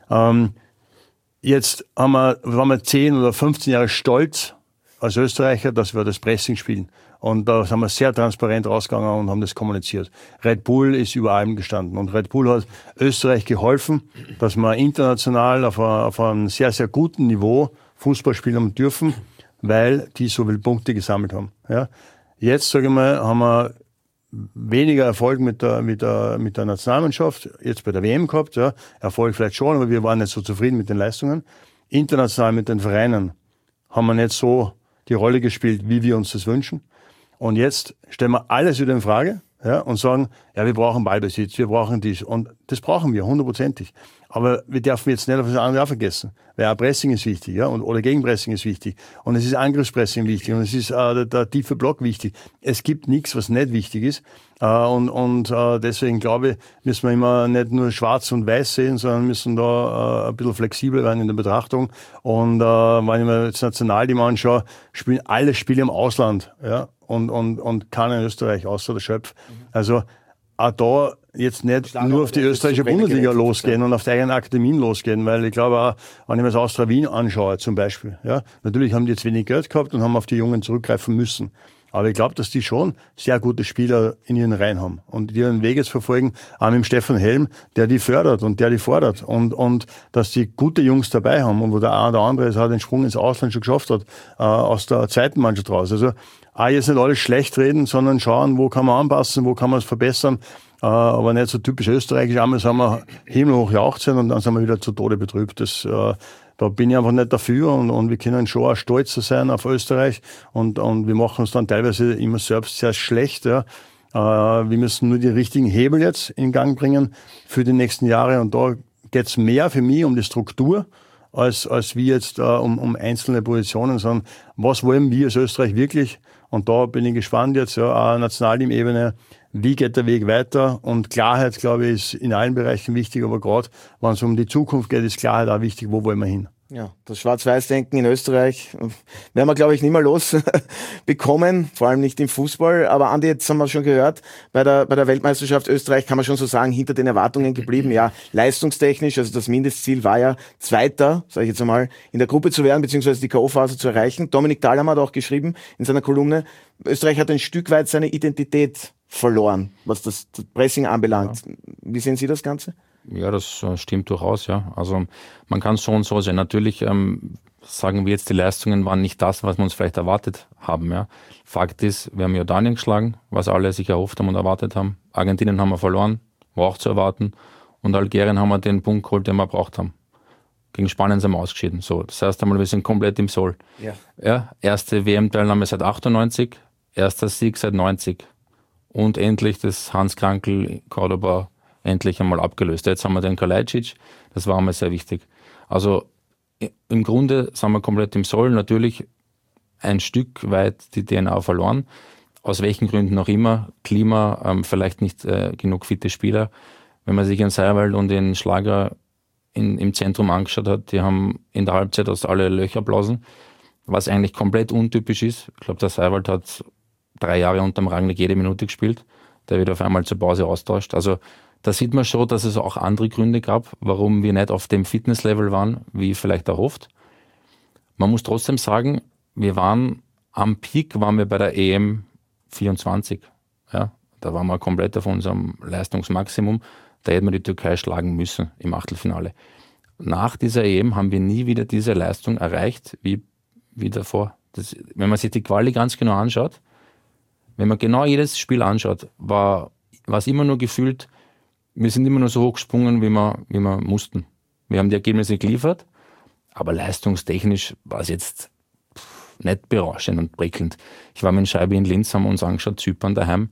jetzt waren wir 10 oder 15 Jahre stolz als Österreicher, dass wir das Pressing spielen. Und da sind wir sehr transparent rausgegangen und haben das kommuniziert. Red Bull ist über allem gestanden. Und Red Bull hat Österreich geholfen, dass wir international auf einem sehr, sehr guten Niveau Fußball spielen dürfen, weil die so viele Punkte gesammelt haben. Ja. Jetzt, sage ich mal, haben wir weniger Erfolg mit der Nationalmannschaft, jetzt bei der WM gehabt. Ja. Erfolg vielleicht schon, aber wir waren nicht so zufrieden mit den Leistungen. International mit den Vereinen haben wir nicht so die Rolle gespielt, wie wir uns das wünschen. Und jetzt stellen wir alles wieder in Frage, ja, und sagen, ja, wir brauchen Ballbesitz, wir brauchen dies. Und das brauchen wir, 100%. Aber wir dürfen jetzt nicht auf das andere auch vergessen. Weil auch Pressing ist wichtig, ja, oder Gegenpressing ist wichtig. Und es ist Angriffspressing wichtig und es ist der tiefe Block wichtig. Es gibt nichts, was nicht wichtig ist. Deswegen glaube ich, müssen wir immer nicht nur schwarz und weiß sehen, sondern müssen da ein bisschen flexibel werden in der Betrachtung. Und wenn ich mir jetzt Nationalteam anschaue, spielen alle Spiele im Ausland, ja, und keiner in Österreich, außer der Schöpf. Also auch da jetzt nicht nur auf die österreichische Bundesliga losgehen und auf die eigenen Akademien losgehen, weil ich glaube auch, wenn ich mir das Austria Wien anschaue zum Beispiel, ja, natürlich haben die jetzt wenig Geld gehabt und haben auf die Jungen zurückgreifen müssen. Aber ich glaube, dass die schon sehr gute Spieler in ihren Reihen haben und die ihren Weg jetzt verfolgen, auch mit dem Stefan Helm, der die fördert und der die fordert und dass die gute Jungs dabei haben und wo der eine oder andere es auch den Sprung ins Ausland schon geschafft hat, aus der zweiten Mannschaft raus. Also auch jetzt nicht alles schlecht reden, sondern schauen, wo kann man anpassen, wo kann man es verbessern, aber nicht so typisch österreichisch. Einmal sind wir himmelhoch jauchzen und dann sind wir wieder zu Tode betrübt. Da bin ich einfach nicht dafür und wir können schon auch stolz sein auf Österreich und wir machen uns dann teilweise immer selbst sehr schlecht. Ja. Wir müssen nur die richtigen Hebel jetzt in Gang bringen für die nächsten Jahre und da geht es mehr für mich um die Struktur, als wie jetzt um einzelne Positionen, sondern was wollen wir als Österreich wirklich? Und da bin ich gespannt jetzt, ja, Nationalteam-Ebene, wie geht der Weg weiter? Und Klarheit, glaube ich, ist in allen Bereichen wichtig, aber gerade, wenn es um die Zukunft geht, ist Klarheit auch wichtig, wo wollen wir hin? Ja, das Schwarz-Weiß-Denken in Österreich werden wir, glaube ich, nicht mehr losbekommen, vor allem nicht im Fußball. Aber Andi, jetzt haben wir schon gehört, bei der Weltmeisterschaft Österreich kann man schon so sagen, hinter den Erwartungen geblieben. Ja, leistungstechnisch, also das Mindestziel war ja Zweiter, sage ich jetzt einmal, in der Gruppe zu werden, beziehungsweise die K.O.-Phase zu erreichen. Dominik Thalhammer hat auch geschrieben in seiner Kolumne, Österreich hat ein Stück weit seine Identität verloren, was das Pressing anbelangt. Ja. Wie sehen Sie das Ganze? Ja, das stimmt durchaus, ja. Also man kann es so und so sehen. Natürlich sagen wir jetzt, die Leistungen waren nicht das, was wir uns vielleicht erwartet haben. Ja. Fakt ist, wir haben Jordanien geschlagen, was alle sich erhofft haben und erwartet haben. Argentinien haben wir verloren, war auch zu erwarten. Und Algerien haben wir den Punkt geholt, den wir braucht haben. Gegen Spanien sind wir ausgeschieden. So, das heißt einmal, wir sind komplett im Soll. Ja. Ja, erste WM-Teilnahme seit 98, erster Sieg seit 90. Und endlich das Hans Krankl, Cordoba, endlich einmal abgelöst. Jetzt haben wir den Kalajdzic, das war einmal sehr wichtig. Also im Grunde sind wir komplett im Soll, natürlich ein Stück weit die DNA verloren, aus welchen Gründen auch immer, Klima, vielleicht nicht genug fitte Spieler. Wenn man sich in Seiwald und den Schlager im Zentrum angeschaut hat, die haben in der Halbzeit aus alle Löcher blasen, was eigentlich komplett untypisch ist. Ich glaube, der Seiwald hat 3 Jahre unterm Rangnick jede Minute gespielt, der wird auf einmal zur Pause austauscht. Also da sieht man schon, dass es auch andere Gründe gab, warum wir nicht auf dem Fitnesslevel waren, wie vielleicht erhofft. Man muss trotzdem sagen, wir waren am Peak, waren wir bei der EM 24. Ja, da waren wir komplett auf unserem Leistungsmaximum. Da hätten wir die Türkei schlagen müssen im Achtelfinale. Nach dieser EM haben wir nie wieder diese Leistung erreicht wie davor. Wenn man sich die Quali ganz genau anschaut, wenn man genau jedes Spiel anschaut, war es immer nur gefühlt, wir sind immer nur so hochgesprungen, wie wir mussten. Wir haben die Ergebnisse geliefert, aber leistungstechnisch war es jetzt nicht berauschend und prickelnd. Ich war mit Scheibe in Linz, haben wir uns angeschaut, Zypern daheim.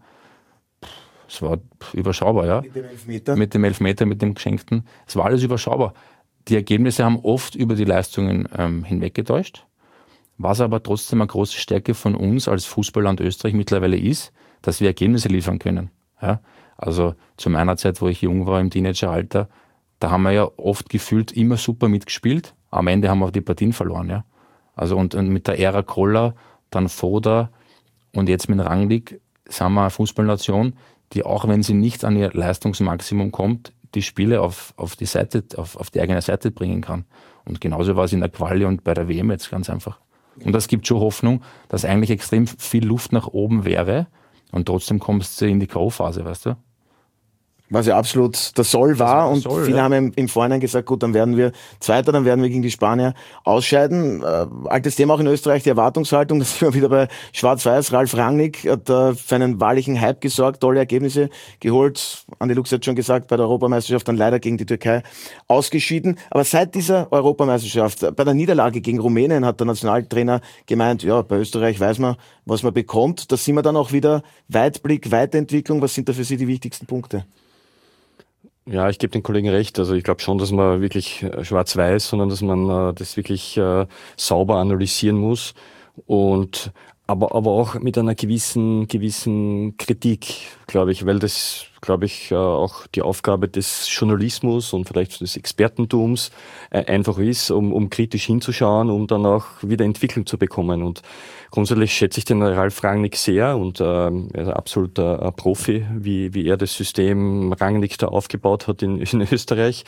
Es war überschaubar, ja. Mit dem Elfmeter? Mit dem Elfmeter, mit dem Geschenkten. Es war alles überschaubar. die Ergebnisse haben oft über die Leistungen hinweggetäuscht. Was aber trotzdem eine große Stärke von uns als Fußballland Österreich mittlerweile ist, dass wir Ergebnisse liefern können. Ja? Also zu meiner Zeit, wo ich jung war, im Teenageralter, da haben wir ja oft gefühlt immer super mitgespielt. Am Ende haben wir auch die Partien verloren. Ja? Also und mit der Ära Koller, dann Foda und jetzt mit Rangnick sind wir eine Fußballnation, die auch wenn sie nicht an ihr Leistungsmaximum kommt, die Spiele auf die Seite, auf die eigene Seite bringen kann. Und genauso war es in der Quali und bei der WM jetzt ganz einfach. Und das gibt schon Hoffnung, dass eigentlich extrem viel Luft nach oben wäre und trotzdem kommst du in die K.O.-Phase, weißt du? Was ja absolut der Soll war und viele haben im Vorhinein gesagt, gut, dann werden wir Zweiter, dann werden wir gegen die Spanier ausscheiden. Altes Thema auch in Österreich, die Erwartungshaltung, das sind wir wieder bei Schwarz-Weiß. Ralf Rangnick hat für einen wahrlichen Hype gesorgt, tolle Ergebnisse geholt. Andi Lux hat schon gesagt, bei der Europameisterschaft dann leider gegen die Türkei ausgeschieden. Aber seit dieser Europameisterschaft, bei der Niederlage gegen Rumänien hat der Nationaltrainer gemeint, ja, bei Österreich weiß man, was man bekommt. Da sind wir dann auch wieder Weitblick, Weiterentwicklung. Was sind da für Sie die wichtigsten Punkte? Ja, ich gebe den Kollegen recht. Also ich glaube schon, dass man wirklich schwarz-weiß, sondern dass man das wirklich sauber analysieren muss und aber auch mit einer gewissen Kritik, glaube ich, weil das, glaube ich, auch die Aufgabe des Journalismus und vielleicht des Expertentums einfach ist, um kritisch hinzuschauen, um dann auch wieder Entwicklung zu bekommen. Und grundsätzlich schätze ich den Ralf Rangnick sehr und er ist absoluter Profi, wie er das System Rangnick da aufgebaut hat in Österreich.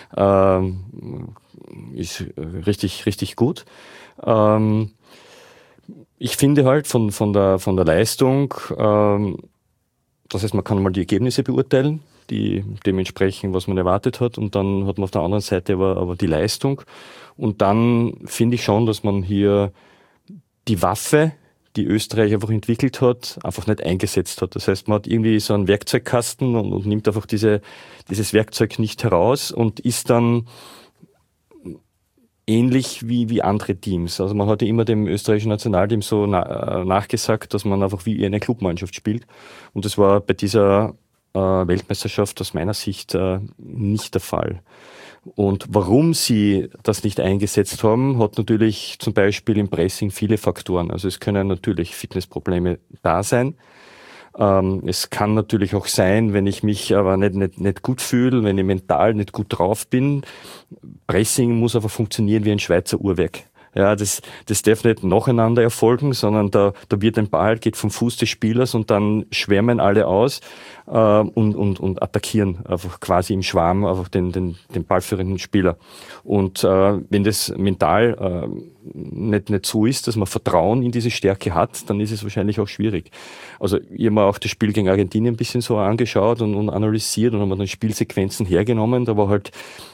Ist richtig gut. Ich finde halt von der Leistung, das heißt, man kann mal die Ergebnisse beurteilen, die dementsprechend, was man erwartet hat, und dann hat man auf der anderen Seite aber die Leistung. Und dann finde ich schon, dass man hier die Waffe, die Österreich einfach entwickelt hat, einfach nicht eingesetzt hat. Das heißt, man hat irgendwie so einen Werkzeugkasten und nimmt einfach dieses Werkzeug nicht heraus und ist dann ähnlich wie andere Teams. Also man hat ja immer dem österreichischen Nationalteam so nachgesagt, dass man einfach wie eine Clubmannschaft spielt. Und das war bei dieser Weltmeisterschaft aus meiner Sicht nicht der Fall. Und warum sie das nicht eingesetzt haben, hat natürlich zum Beispiel im Pressing viele Faktoren. Also es können natürlich Fitnessprobleme da sein. Es kann natürlich auch sein, wenn ich mich aber nicht gut fühle, wenn ich mental nicht gut drauf bin. Pressing muss aber funktionieren wie ein Schweizer Uhrwerk. Ja, das darf nicht nacheinander erfolgen, sondern da wird ein Ball, geht vom Fuß des Spielers und dann schwärmen alle aus und attackieren einfach quasi im Schwarm einfach den ballführenden Spieler. Und wenn das mental nicht so ist, dass man Vertrauen in diese Stärke hat, dann ist es wahrscheinlich auch schwierig. Also ich habe mir auch das Spiel gegen Argentinien ein bisschen so angeschaut und analysiert und haben dann Spielsequenzen hergenommen. Da war halt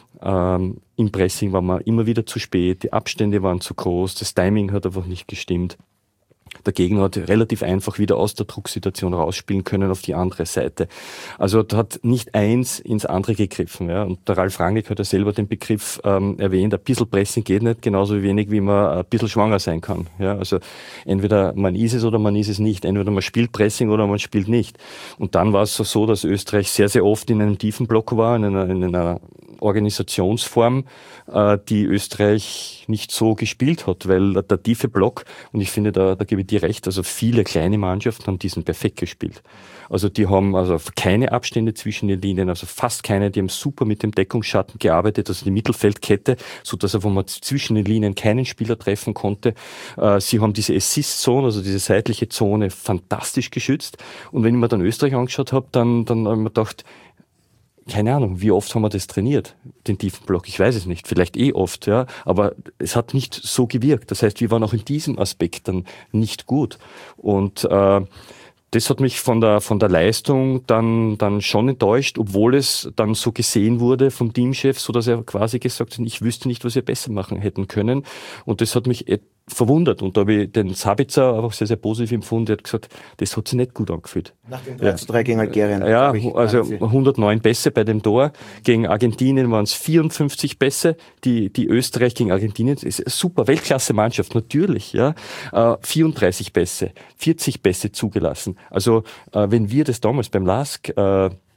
im Pressing war man immer wieder zu spät, die Abstände waren zu groß, das Timing hat einfach nicht gestimmt. Der Gegner hat relativ einfach wieder aus der Drucksituation rausspielen können auf die andere Seite. Also da hat nicht eins ins andere gegriffen. Ja. Und der Ralf Rangnick hat ja selber den Begriff erwähnt, ein bisschen Pressing geht nicht, genauso wenig wie man ein bisschen schwanger sein kann. Ja. Also entweder man ist es oder man ist es nicht. Entweder man spielt Pressing oder man spielt nicht. Und dann war es so, dass Österreich sehr, sehr oft in einem tiefen Block war, in einer Organisationsform, die Österreich nicht so gespielt hat, weil der tiefe Block, und ich finde, da gebe ich dir recht, also viele kleine Mannschaften haben diesen perfekt gespielt. Also die haben also keine Abstände zwischen den Linien, also fast keine, die haben super mit dem Deckungsschatten gearbeitet, also die Mittelfeldkette, so dass einfach man zwischen den Linien keinen Spieler treffen konnte. Sie haben diese Assist-Zone, also diese seitliche Zone, fantastisch geschützt. Und wenn ich mir dann Österreich angeschaut habe, dann habe ich mir gedacht, keine Ahnung, wie oft haben wir das trainiert, den tiefen Block? Ich weiß es nicht, vielleicht oft, ja, aber es hat nicht so gewirkt. Das heißt, wir waren auch in diesem Aspekt dann nicht gut. Und das hat mich von der Leistung dann schon enttäuscht, obwohl es dann so gesehen wurde vom Teamchef, so dass er quasi gesagt hat, ich wüsste nicht, was wir besser machen hätten können. Und das hat mich verwundert. Und da habe ich den Sabitzer einfach sehr, sehr positiv empfunden. Der hat gesagt, das hat sich nicht gut angefühlt. Nach dem 3:3 gegen Algerien. Ja, also 109 Pässe bei dem Tor. Gegen Argentinien waren es 54 Pässe. Die Österreich gegen Argentinien ist eine super Weltklasse-Mannschaft, natürlich. Ja, 34 Pässe, 40 Pässe zugelassen. Also wenn wir das damals beim LASK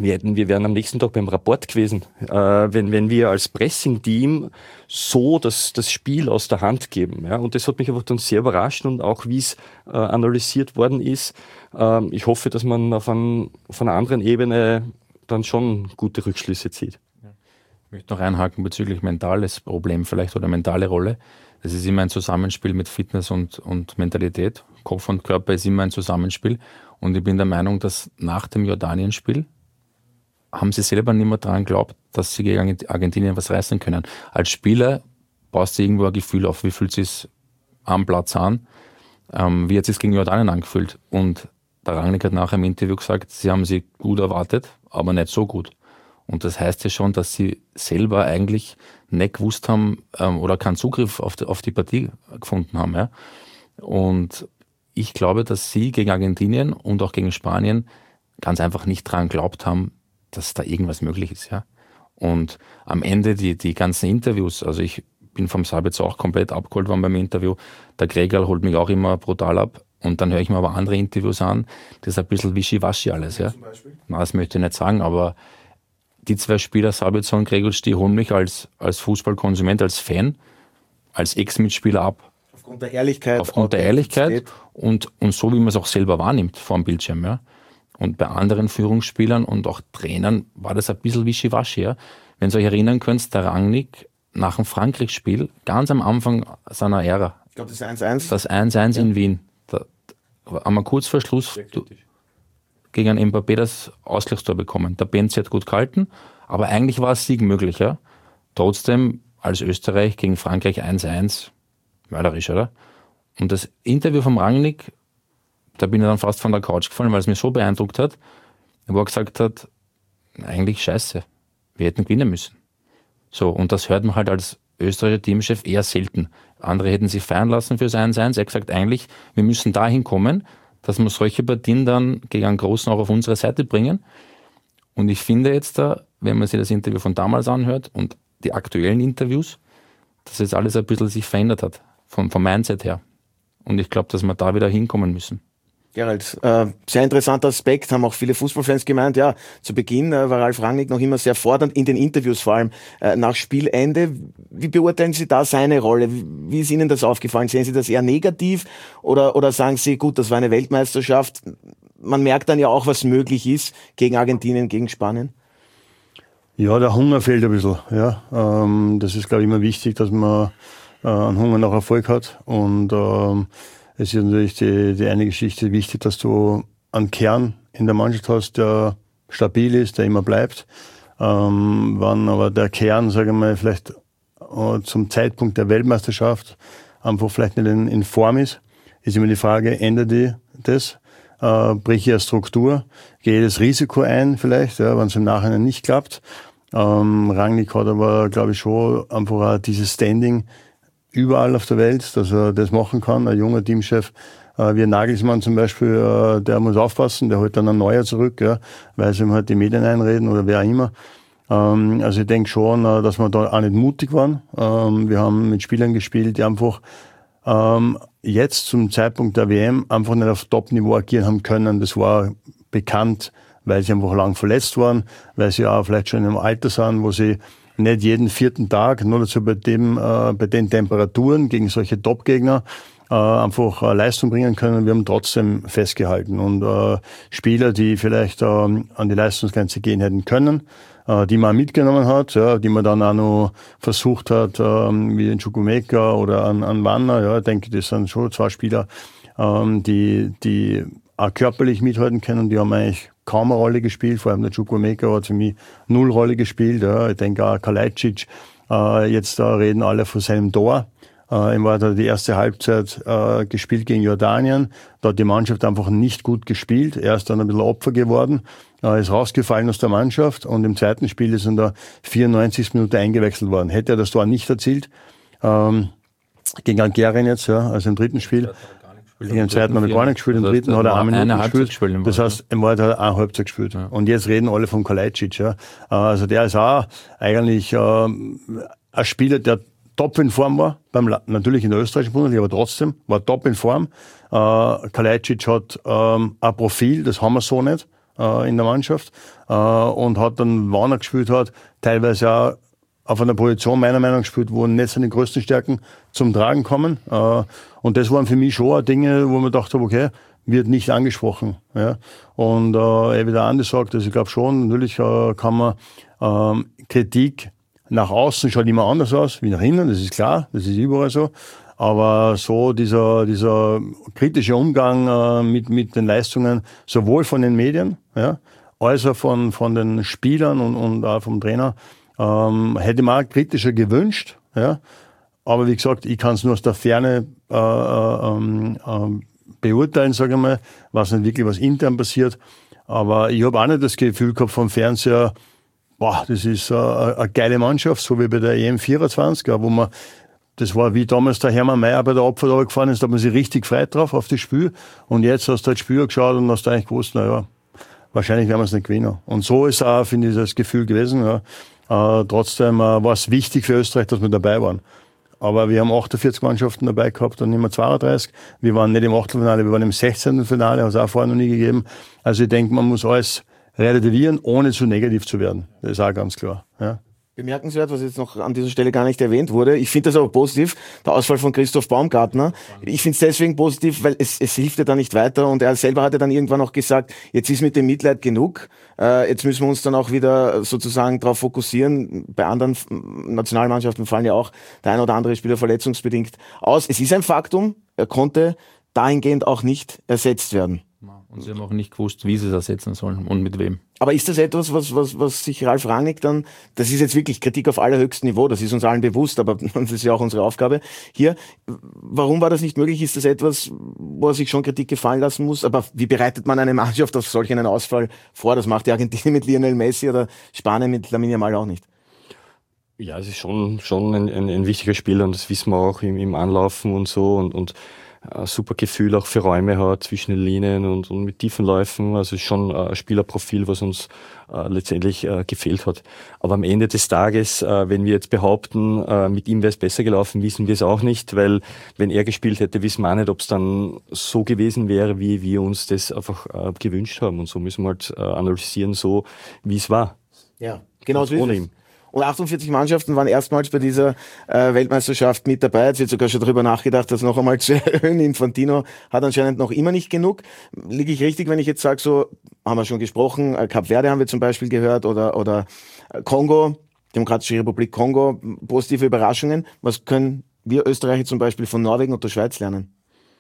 wir wären am nächsten Tag beim Rapport gewesen, wenn wir als Pressing-Team so das Spiel aus der Hand geben. Ja? Und das hat mich einfach dann sehr überrascht und auch wie es analysiert worden ist. Ich hoffe, dass man von einer anderen Ebene dann schon gute Rückschlüsse zieht. Ich möchte noch einhaken bezüglich mentales Problem vielleicht oder mentale Rolle. Das ist immer ein Zusammenspiel mit Fitness und Mentalität. Kopf und Körper ist immer ein Zusammenspiel. Und ich bin der Meinung, dass nach dem Jordanien-Spiel haben sie selber nicht mehr daran geglaubt, dass sie gegen Argentinien was reißen können. Als Spieler baust du irgendwo ein Gefühl auf, wie fühlt es sich am Platz an, wie hat es sich gegen Jordanien angefühlt. Und der Rangnick hat nachher im Interview gesagt, sie haben sie gut erwartet, aber nicht so gut. Und das heißt ja schon, dass sie selber eigentlich nicht gewusst haben oder keinen Zugriff auf die Partie gefunden haben. Ja? Und ich glaube, dass sie gegen Argentinien und auch gegen Spanien ganz einfach nicht daran geglaubt haben, dass da irgendwas möglich ist. Ja? Und am Ende die ganzen Interviews, also ich bin vom Sabitzer auch komplett abgeholt worden beim Interview. Der Gregal holt mich auch immer brutal ab. Und dann höre ich mir aber andere Interviews an. Das ist ein bisschen wischiwaschi alles. Ja? Zum Beispiel? Na, das möchte ich nicht sagen, aber die zwei Spieler, Sabitzer und Greguc, die holen mich als Fußballkonsument, als Fan, als Ex-Mitspieler ab. Aufgrund der Ehrlichkeit. Aufgrund der Ehrlichkeit und so, wie man es auch selber wahrnimmt vor dem Bildschirm. Ja? Und bei anderen Führungsspielern und auch Trainern war das ein bisschen wischiwaschi. Ja? Wenn ihr euch erinnern könnt, der Rangnick nach dem Frankreich-Spiel, ganz am Anfang seiner Ära. Ich glaube, das 1-1. Das 1-1 in Wien. Da haben wir kurz vor Schluss gegen Mbappé das Ausgleichstor bekommen. Der Benzi hat gut gehalten, aber eigentlich war es Sieg möglich. Ja? Trotzdem als Österreich gegen Frankreich 1-1, mörderisch, oder? Und das Interview vom Rangnick, da bin ich dann fast von der Couch gefallen, weil es mich so beeindruckt hat, wo er gesagt hat, eigentlich scheiße, wir hätten gewinnen müssen. So, und das hört man halt als österreichischer Teamchef eher selten. Andere hätten sich feiern lassen fürs 1-1. Er hat gesagt, eigentlich, wir müssen dahin kommen, dass wir solche Partien dann gegen einen Großen auch auf unsere Seite bringen. Und ich finde jetzt da, wenn man sich das Interview von damals anhört und die aktuellen Interviews, dass jetzt alles ein bisschen sich verändert hat, vom Mindset her. Und ich glaube, dass wir da wieder hinkommen müssen. Gerald, sehr interessanter Aspekt, haben auch viele Fußballfans gemeint. Ja, zu Beginn war Ralf Rangnick noch immer sehr fordernd, in den Interviews vor allem nach Spielende. Wie beurteilen Sie da seine Rolle? Wie ist Ihnen das aufgefallen? Sehen Sie das eher negativ oder sagen Sie, gut, das war eine Weltmeisterschaft? Man merkt dann ja auch, was möglich ist gegen Argentinien, gegen Spanien. Ja, der Hunger fehlt ein bisschen. Ja. Das ist, glaube ich, immer wichtig, dass man einen Hunger nach Erfolg hat. Und es ist natürlich die eine Geschichte wichtig, dass du einen Kern in der Mannschaft hast, der stabil ist, der immer bleibt. Wann aber der Kern, sage ich mal, vielleicht zum Zeitpunkt der Weltmeisterschaft einfach vielleicht nicht in Form ist immer die Frage, ändert die das? Breche ich eine Struktur? Gehe ich das Risiko ein vielleicht, ja, wenn es im Nachhinein nicht klappt? Rangnick hat aber, glaube ich, schon einfach auch dieses Standing überall auf der Welt, dass er das machen kann. Ein junger Teamchef wie Nagelsmann zum Beispiel, der muss aufpassen, der holt dann ein Neuer zurück, ja, weil sie ihm halt die Medien einreden oder wer auch immer. Also ich denke schon, dass wir da auch nicht mutig waren. Wir haben mit Spielern gespielt, die einfach jetzt zum Zeitpunkt der WM einfach nicht auf Top-Niveau agieren haben können. Das war bekannt, weil sie einfach lang verletzt waren, weil sie auch vielleicht schon im Alter sind, wo sie nicht jeden 4. Tag, nur dazu bei den Temperaturen gegen solche Top-Gegner einfach Leistung bringen können. Wir haben trotzdem festgehalten. Und Spieler, die vielleicht an die Leistungsgrenze gehen hätten können, die man mitgenommen hat, ja, die man dann auch noch versucht hat, wie den Chukwuemeka oder an Wanner. Ja, ich denke, das sind schon zwei Spieler, die auch körperlich mithalten können. Die haben eigentlich kaum eine Rolle gespielt. Vor allem der Chukwuemeka hat für mich 0 Rolle gespielt. Ja. Ich denke auch Kalajdzic, jetzt reden alle von seinem Tor. Ihm war da die erste Halbzeit gespielt gegen Jordanien. Da hat die Mannschaft einfach nicht gut gespielt. Er ist dann ein bisschen Opfer geworden, ist rausgefallen aus der Mannschaft und im zweiten Spiel ist in der 94. Minute eingewechselt worden. Hätte er das Tor nicht erzielt, gegen Algerien jetzt, ja, also im dritten Spiel. Im zweiten hat er gar nicht gespielt, im dritten hat er eine Minute gespielt. Das heißt, er hat eine Halbzeit gespielt. Ja. Und jetzt reden alle von Kalajdzic. Ja. Also der ist auch eigentlich ein Spieler, der top in Form war, natürlich in der österreichischen Bundesliga, aber trotzdem war top in Form. Kalajdzic hat ein Profil, das haben wir so nicht. in der Mannschaft und hat dann, wann er gespielt hat, teilweise auch auf einer Position meiner Meinung nach gespielt, wo nicht seine größten Stärken zum Tragen kommen. Und das waren für mich schon auch Dinge, wo man dachte, okay, wird nicht angesprochen. Ja. Und wie der Andi sagt, also ich glaube schon, natürlich kann man Kritik nach außen schaut immer anders aus wie nach innen, das ist klar, das ist überall so. Aber so dieser kritische Umgang mit den Leistungen, sowohl von den Medien, ja, als auch von den Spielern und auch vom Trainer, hätte man auch kritischer gewünscht. Ja. Aber wie gesagt, ich kann es nur aus der Ferne beurteilen, sage ich mal, was nicht wirklich was intern passiert. Aber ich habe auch nicht das Gefühl gehabt vom Fernseher, boah, das ist eine geile Mannschaft, so wie bei der EM 24, wo man, das war wie damals der Hermann Mayer bei der Abfahrt gefahren ist, da hat man sich richtig gefreut drauf auf das Spiel. Und jetzt hast du halt das Spiel geschaut und hast eigentlich gewusst, naja, wahrscheinlich werden wir es nicht gewinnen. Und so ist auch, finde ich, das Gefühl gewesen. Ja. Trotzdem war es wichtig für Österreich, dass wir dabei waren. Aber wir haben 48 Mannschaften dabei gehabt und nicht mehr 32. Wir waren nicht im Achtelfinale, wir waren im 16. Finale, hat es auch vorher noch nie gegeben. Also ich denke, man muss alles relativieren, ohne zu negativ zu werden. Das ist auch ganz klar. Ja. Bemerkenswert, was jetzt noch an dieser Stelle gar nicht erwähnt wurde. Ich finde das aber positiv, der Ausfall von Christoph Baumgartner. Ich finde es deswegen positiv, weil es hilft ja dann nicht weiter und er selber hat ja dann irgendwann auch gesagt, jetzt ist mit dem Mitleid genug, jetzt müssen wir uns dann auch wieder sozusagen darauf fokussieren. Bei anderen Nationalmannschaften fallen ja auch der ein oder andere Spieler verletzungsbedingt aus. Es ist ein Faktum, er konnte dahingehend auch nicht ersetzt werden. Und sie haben auch nicht gewusst, wie sie es ersetzen sollen und mit wem. Aber ist das etwas, was sich Ralf Rangnick dann, das ist jetzt wirklich Kritik auf allerhöchstem Niveau, das ist uns allen bewusst, aber das ist ja auch unsere Aufgabe hier. Warum war das nicht möglich? Ist das etwas, wo er sich schon Kritik gefallen lassen muss? Aber wie bereitet man eine Mannschaft auf solch einen Ausfall vor? Das macht die Argentinien mit Lionel Messi oder Spanien mit Lamine Yamal auch nicht. Ja, es ist schon ein wichtiger Spieler und das wissen wir auch im Anlaufen und so und ein super Gefühl auch für Räume hat zwischen den Linien und mit tiefen Läufen. Also ist schon ein Spielerprofil, was uns letztendlich gefehlt hat. Aber am Ende des Tages, wenn wir jetzt behaupten, mit ihm wäre es besser gelaufen, wissen wir es auch nicht, weil wenn er gespielt hätte, wissen wir auch nicht, ob es dann so gewesen wäre, wie wir uns das einfach gewünscht haben. Und so müssen wir halt analysieren, so wie es war. Ja, genau so ist ohne es. ihn. Und 48 Mannschaften waren erstmals bei dieser Weltmeisterschaft mit dabei. Jetzt wird sogar schon darüber nachgedacht, das noch einmal zu erhöhen. Infantino hat anscheinend noch immer nicht genug. Liege ich richtig, wenn ich jetzt sage, so haben wir schon gesprochen, Kap Verde haben wir zum Beispiel gehört oder Kongo, Demokratische Republik Kongo, positive Überraschungen. Was können wir Österreicher zum Beispiel von Norwegen und der Schweiz lernen?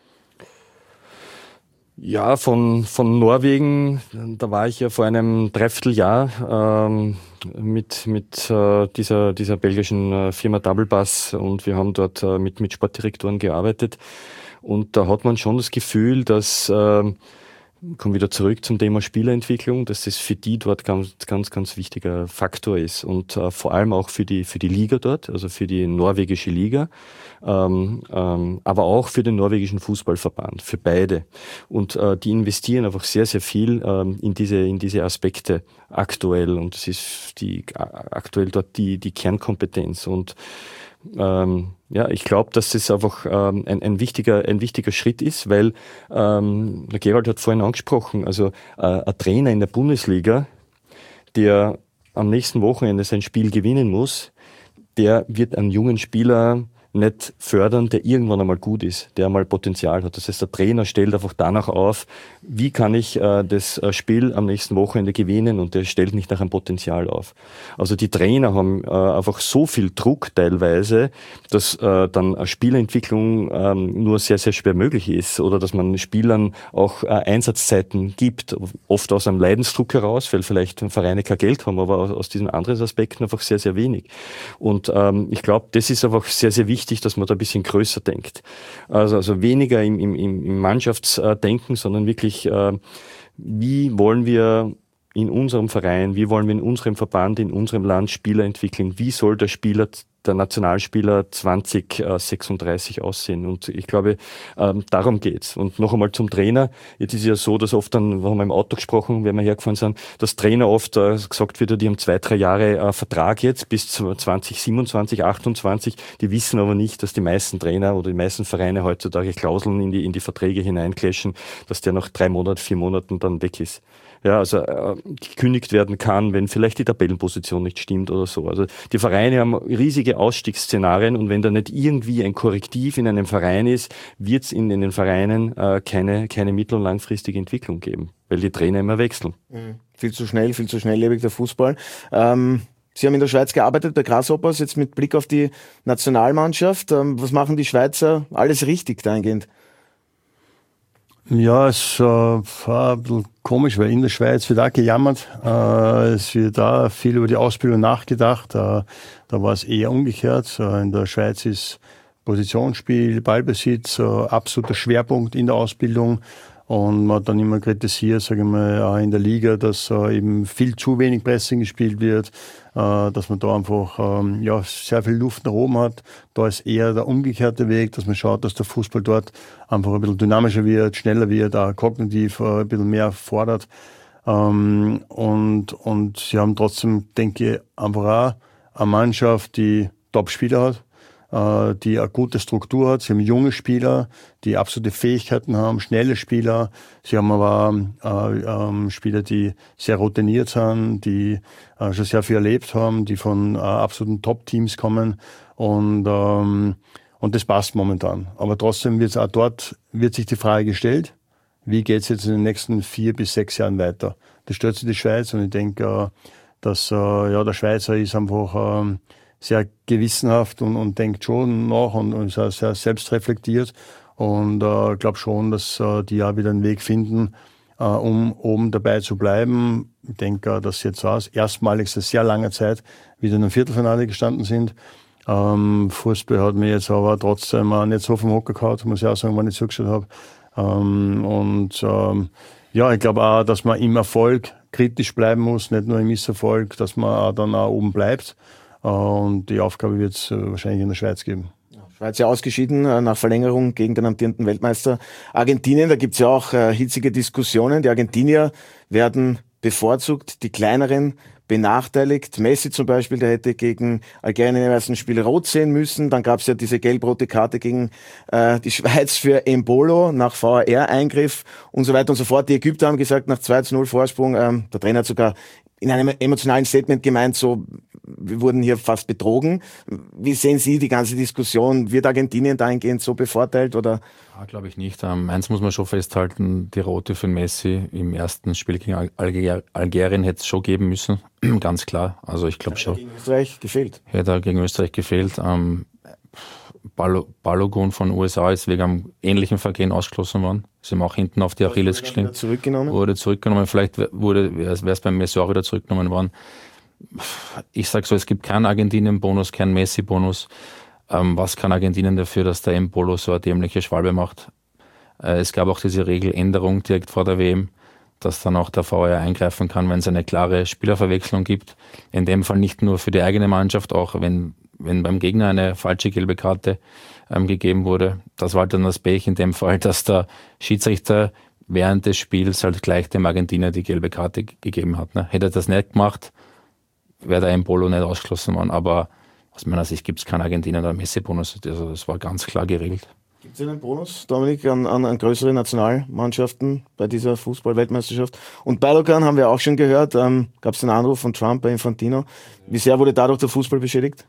Ja, von Norwegen, da war ich ja vor einem Dreivierteljahr mit dieser belgischen Firma Double Bus und wir haben dort mit Sportdirektoren gearbeitet und da hat man schon das Gefühl, dass kommen wieder zurück zum Thema Spielerentwicklung, dass das für die dort ganz wichtiger Faktor ist und vor allem auch für die Liga dort, also für die norwegische Liga, aber auch für den norwegischen Fußballverband, für beide. Und die investieren einfach sehr, sehr viel in diese Aspekte aktuell und das ist aktuell dort die Kernkompetenz und ja, ich glaube, dass das einfach ein wichtiger Schritt ist, weil der Gerald hat vorhin angesprochen, also ein Trainer in der Bundesliga, der am nächsten Wochenende sein Spiel gewinnen muss, der wird einen jungen Spieler nicht fördern, der irgendwann einmal gut ist, der einmal Potenzial hat. Das heißt, der Trainer stellt einfach danach auf, wie kann ich das Spiel am nächsten Wochenende gewinnen und der stellt nicht nach einem Potenzial auf. Also die Trainer haben einfach so viel Druck teilweise, dass dann eine Spielentwicklung nur sehr, sehr schwer möglich ist oder dass man Spielern auch Einsatzzeiten gibt, oft aus einem Leidensdruck heraus, weil vielleicht Vereine kein Geld haben, aber aus diesen anderen Aspekten einfach sehr, sehr wenig. Und ich glaube, das ist einfach sehr, sehr wichtig, dass man da ein bisschen größer denkt. Also weniger im Mannschaftsdenken, sondern wirklich, wie wollen wir in unserem Verein, wie wollen wir in unserem Verband, in unserem Land Spieler entwickeln? Wie soll der Spieler der Nationalspieler 2036 aussehen. Und ich glaube, darum geht's. Und noch einmal zum Trainer. Jetzt ist es ja so, dass oft dann, wir haben im Auto gesprochen, wenn wir hergefahren sind, dass Trainer oft gesagt wird, die haben 2-3 Jahre Vertrag jetzt bis 2027, 28. Die wissen aber nicht, dass die meisten Trainer oder die meisten Vereine heutzutage Klauseln in die Verträge hineinclashen, dass der nach 3 Monaten, 4 Monaten dann weg ist. Ja, also gekündigt werden kann, wenn vielleicht die Tabellenposition nicht stimmt oder so. Also die Vereine haben riesige Ausstiegsszenarien und wenn da nicht irgendwie ein Korrektiv in einem Verein ist, wird es in den Vereinen keine mittel- und langfristige Entwicklung geben, weil die Trainer immer wechseln. Viel zu schnelllebig der Fußball. Sie haben in der Schweiz gearbeitet, bei Grasshoppers, jetzt mit Blick auf die Nationalmannschaft. Was machen die Schweizer alles richtig dahingehend? Ja, es war ein bisschen komisch, weil in der Schweiz wird auch gejammert. Es wird da viel über die Ausbildung nachgedacht. Da war es eher umgekehrt. In der Schweiz ist Positionsspiel, Ballbesitz absoluter Schwerpunkt in der Ausbildung. Und man hat dann immer kritisiert, sage ich mal, auch in der Liga, dass eben viel zu wenig Pressing gespielt wird, dass man da einfach sehr viel Luft nach oben hat. Da ist eher der umgekehrte Weg, dass man schaut, dass der Fußball dort einfach ein bisschen dynamischer wird, schneller wird, auch kognitiv ein bisschen mehr fordert. Und sie haben trotzdem, denke ich, einfach auch eine Mannschaft, die Top-Spieler hat, die eine gute Struktur hat. Sie haben junge Spieler, die absolute Fähigkeiten haben, schnelle Spieler. Sie haben aber Spieler, die sehr routiniert sind, die schon sehr viel erlebt haben, die von absoluten Top-Teams kommen. Und das passt momentan. Aber trotzdem wird sich die Frage gestellt, wie geht es jetzt in den nächsten 4 bis 6 Jahren weiter? Das stellt sich die Schweiz und ich denke, dass der Schweizer ist einfach sehr gewissenhaft und denkt schon nach und ist auch sehr selbstreflektiert und glaube schon, dass die auch wieder einen Weg finden, um oben dabei zu bleiben. Ich denke, dass sie jetzt erstmalig seit sehr langer Zeit wieder in einem Viertelfinale gestanden sind. Fußball hat mir jetzt aber trotzdem nicht so vom Hocker gehauen, muss ich auch sagen, wenn ich zugeschaut habe. Ich glaube auch, dass man im Erfolg kritisch bleiben muss, nicht nur im Misserfolg, dass man auch dann auch oben bleibt. Und die Aufgabe wird es wahrscheinlich in der Schweiz geben. Schweiz ja ausgeschieden nach Verlängerung gegen den amtierenden Weltmeister Argentinien. Da gibt's ja auch hitzige Diskussionen. Die Argentinier werden bevorzugt, die kleineren benachteiligt. Messi zum Beispiel, der hätte gegen Algerien im ersten Spiel rot sehen müssen. Dann gab's ja diese gelb-rote Karte gegen die Schweiz für Embolo nach VAR-Eingriff und so weiter und so fort. Die Ägypter haben gesagt, nach 2-0 Vorsprung, der Trainer hat sogar in einem emotionalen Statement gemeint, so, wir wurden hier fast betrogen. Wie sehen Sie die ganze Diskussion? Wird Argentinien dahingehend so bevorteilt oder? Ja, glaube ich nicht. Eins muss man schon festhalten, die Rote für Messi im ersten Spiel gegen Algerien hätte es schon geben müssen, ganz klar. Also ich glaube schon. Gegen Österreich gefehlt. Hätte gegen Österreich gefehlt. Balogun von USA ist wegen einem ähnlichen Vergehen ausgeschlossen worden. Sie haben auch hinten auf die Achilles gestiegen. Wurde zurückgenommen. Vielleicht wäre es beim Messi auch wieder zurückgenommen worden. Ich sage so, es gibt keinen Argentinien-Bonus, keinen Messi-Bonus. Was kann Argentinien dafür, dass der Embolo so eine dämliche Schwalbe macht? Es gab auch diese Regeländerung direkt vor der WM, dass dann auch der VAR eingreifen kann, wenn es eine klare Spielerverwechslung gibt. In dem Fall nicht nur für die eigene Mannschaft, auch wenn beim Gegner eine falsche gelbe Karte gegeben wurde. Das war dann das Pech in dem Fall, dass der Schiedsrichter während des Spiels halt gleich dem Argentinier die gelbe Karte gegeben hat. Ne? Hätte er das nicht gemacht, wäre der Embolo nicht ausgeschlossen worden. Aber aus meiner Sicht gibt es keinen Argentinier- oder Messi-Bonus. Also das war ganz klar geregelt. Gibt es einen Bonus, Dominik, an größere Nationalmannschaften bei dieser Fußball-Weltmeisterschaft? Und bei Logan haben wir auch schon gehört, gab es einen Anruf von Trump bei Infantino. Wie sehr wurde dadurch der Fußball beschädigt?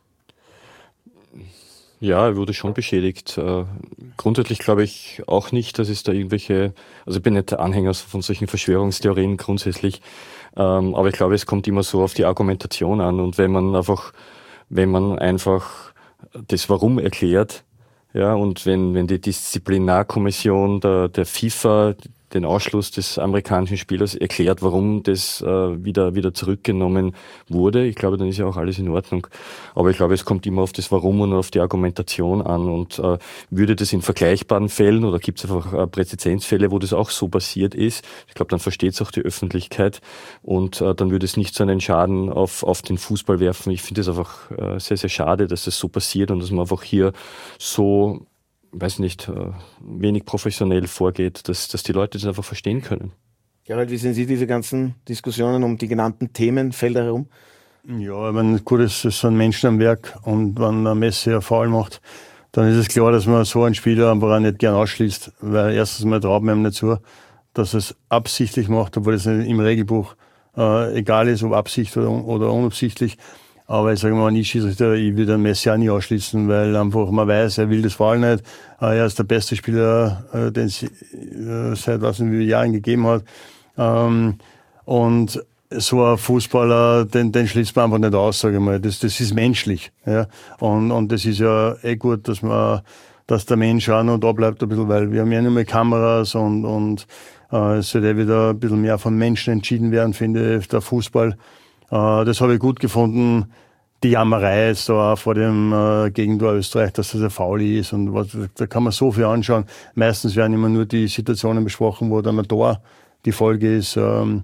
Ja, er wurde schon beschädigt. Grundsätzlich glaube ich auch nicht, dass es da irgendwelche, also ich bin nicht der Anhänger von solchen Verschwörungstheorien grundsätzlich, aber ich glaube, es kommt immer so auf die Argumentation an und wenn man einfach das Warum erklärt, ja, und wenn die Disziplinarkommission der FIFA den Ausschluss des amerikanischen Spielers erklärt, warum das wieder zurückgenommen wurde. Ich glaube, dann ist ja auch alles in Ordnung. Aber ich glaube, es kommt immer auf das Warum und auf die Argumentation an. Und würde das in vergleichbaren Fällen oder gibt es einfach Präzedenzfälle, wo das auch so passiert ist, ich glaube, dann versteht es auch die Öffentlichkeit und dann würde es nicht so einen Schaden auf den Fußball werfen. Ich finde es einfach sehr, sehr schade, dass das so passiert und dass man einfach hier so, weiß nicht, wenig professionell vorgeht, dass die Leute das einfach verstehen können. Gerald, wie sehen Sie diese ganzen Diskussionen um die genannten Themenfelder herum? Ja, ich meine, gut, es sind Menschen am Werk und wenn ein Messi einen Foul macht, dann ist es klar, dass man so einen Spieler einfach auch nicht gern ausschließt, weil erstens mal traut man ihm nicht zu, dass er es absichtlich macht, obwohl es im Regelbuch egal ist, ob Absicht oder unabsichtlich. Aber ich sage mal, ich würde den Messi auch nie ausschließen, weil einfach man weiß, er will das Foul nicht. Er ist der beste Spieler, den es seit was wie Jahren gegeben hat. Und so ein Fußballer, den schließt man einfach nicht aus, sage ich mal. Das ist menschlich. Ja. Und das ist ja gut, dass der Mensch auch noch da bleibt ein bisschen, weil wir haben ja nicht mehr Kameras und es sollte wieder ein bisschen mehr von Menschen entschieden werden, finde ich, der Fußball. Das habe ich gut gefunden. Die Jammerei ist da auch vor dem Gegentor Österreich, dass das ein Foul ist und da kann man so viel anschauen. Meistens werden immer nur die Situationen besprochen, wo dann ein Tor die Folge ist.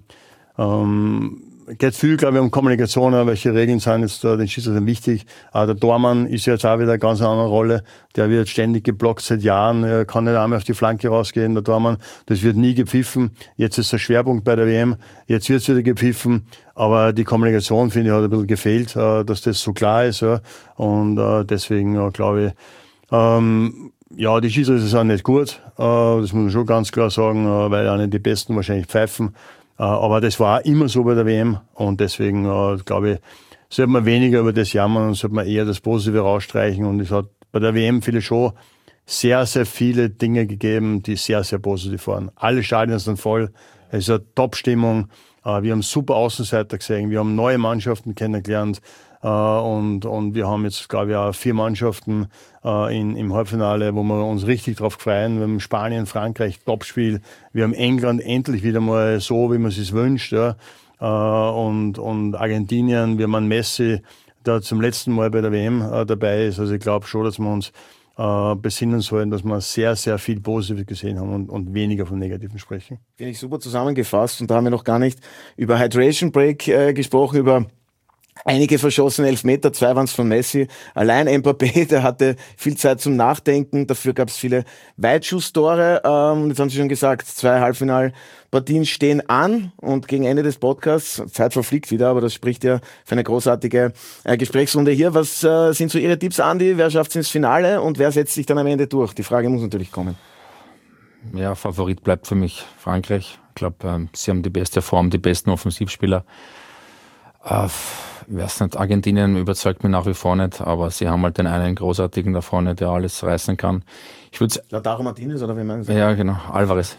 Geht viel, glaube ich, um Kommunikation, welche Regeln sind jetzt da den Schiedsrichtern wichtig. Der Tormann ist jetzt auch wieder eine ganz andere Rolle. Der wird ständig geblockt seit Jahren, er kann nicht einmal auf die Flanke rausgehen, der Tormann. Das wird nie gepfiffen. Jetzt ist der Schwerpunkt bei der WM. Jetzt wird es wieder gepfiffen. Aber die Kommunikation, finde ich, hat ein bisschen gefehlt, dass das so klar ist. Ja. Und deswegen glaube ich, ja, die Schiedsrichter sind nicht gut. Das muss man schon ganz klar sagen, weil auch nicht die Besten wahrscheinlich pfeifen. Aber das war auch immer so bei der WM und deswegen, glaube ich, sollte man weniger über das jammern und sollte man eher das Positive rausstreichen. Und es hat bei der WM schon sehr, sehr viele Dinge gegeben, die sehr, sehr positiv waren. Alle Stadien sind voll, es ist eine Top-Stimmung. Wir haben super Außenseiter gesehen, wir haben neue Mannschaften kennengelernt. Und wir haben jetzt, glaube ich, auch 4 Mannschaften im Halbfinale, wo wir uns richtig drauf freuen. Wir haben Spanien, Frankreich, Topspiel. Wir haben England endlich wieder mal so, wie man es wünscht. Ja. Und Argentinien, wir haben einen Messi, der zum letzten Mal bei der WM dabei ist. Also ich glaube schon, dass wir uns besinnen sollen, dass wir sehr, sehr viel Positives gesehen haben und weniger vom Negativen sprechen. Finde ich super zusammengefasst. Und da haben wir noch gar nicht über Hydration Break gesprochen, über einige verschossene Elfmeter, 2 waren es von Messi. Allein Mbappé, der hatte viel Zeit zum Nachdenken. Dafür gab es viele Weitschusstore. Jetzt haben Sie schon gesagt, 2 Halbfinalpartien stehen an. Und gegen Ende des Podcasts, Zeit verfliegt wieder, aber das spricht ja für eine großartige Gesprächsrunde hier. Was sind so Ihre Tipps, Andi? Wer schafft es ins Finale und wer setzt sich dann am Ende durch? Die Frage muss natürlich kommen. Ja, Favorit bleibt für mich Frankreich. Ich glaube, sie haben die beste Form, die besten Offensivspieler. Weiß nicht, Argentinien überzeugt mich nach wie vor nicht, aber sie haben halt den einen großartigen da vorne, der alles reißen kann. Ich würde Lautaro Martinez oder wie meinen Sie? Ja, genau, Alvarez.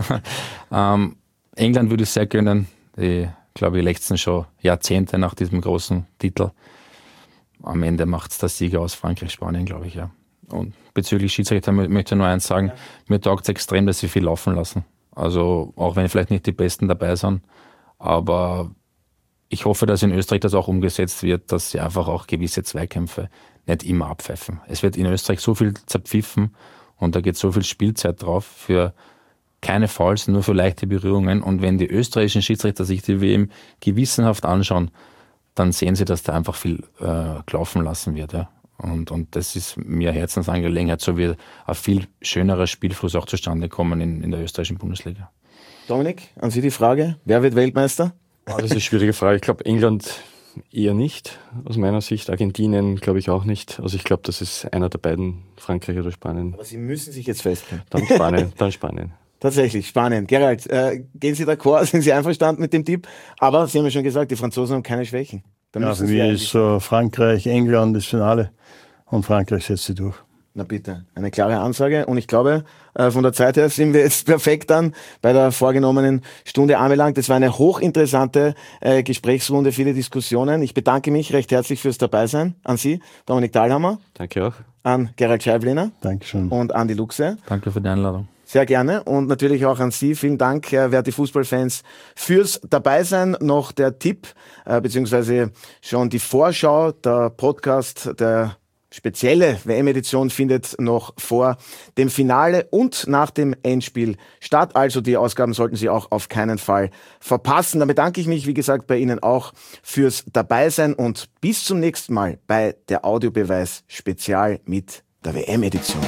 England würde ich sehr gönnen. Die, glaube ich, lechzen schon Jahrzehnte nach diesem großen Titel. Am Ende macht es der Sieger aus Frankreich, Spanien, glaube ich, ja. Und bezüglich Schiedsrichter möchte ich nur eins sagen, mir taugt es extrem, dass sie viel laufen lassen. Also auch wenn vielleicht nicht die Besten dabei sind, aber ich hoffe, dass in Österreich das auch umgesetzt wird, dass sie einfach auch gewisse Zweikämpfe nicht immer abpfeifen. Es wird in Österreich so viel zerpfiffen und da geht so viel Spielzeit drauf für keine Fouls, nur für leichte Berührungen. Und wenn die österreichischen Schiedsrichter sich die WM gewissenhaft anschauen, dann sehen sie, dass da einfach viel gelaufen lassen wird. Ja. Und das ist mir Herzensangelegenheit, so wird ein viel schönerer Spielfluss auch zustande kommen in der österreichischen Bundesliga. Dominik, an Sie die Frage, wer wird Weltmeister? Das ist eine schwierige Frage. Ich glaube, England eher nicht, aus meiner Sicht. Argentinien glaube ich auch nicht. Also ich glaube, das ist einer der beiden, Frankreich oder Spanien. Aber Sie müssen sich jetzt festlegen. Dann Spanien. Tatsächlich, Spanien. Gerald, gehen Sie d'accord? Sind Sie einverstanden mit dem Tipp? Aber Sie haben ja schon gesagt, die Franzosen haben keine Schwächen. Ja, für mich ist Frankreich, England das Finale und Frankreich setzt sie durch. Na bitte, eine klare Ansage. Und ich glaube, von der Zeit her sind wir jetzt perfekt dann bei der vorgenommenen Stunde anbelangt. Es war eine hochinteressante Gesprächsrunde, viele Diskussionen. Ich bedanke mich recht herzlich fürs Dabeisein. An Sie, Dominik Thalhammer. Danke auch. An Gerald Scheiblener. Dankeschön. Und Andi Luchse. Danke für die Einladung. Sehr gerne und natürlich auch an Sie. Vielen Dank, Herr Verti-Fußballfans, fürs Dabeisein. Noch der Tipp, beziehungsweise schon die Vorschau, der Podcast, der spezielle WM-Edition findet noch vor dem Finale und nach dem Endspiel statt. Also die Ausgaben sollten Sie auch auf keinen Fall verpassen. Dann bedanke ich mich, wie gesagt, bei Ihnen auch fürs Dabeisein und bis zum nächsten Mal bei der Audiobeweis Spezial mit der WM-Edition.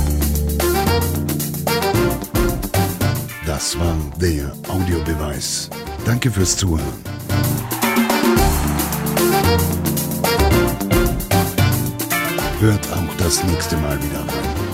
Das war der Audiobeweis. Danke fürs Zuhören. Hört auch das nächste Mal wieder rein.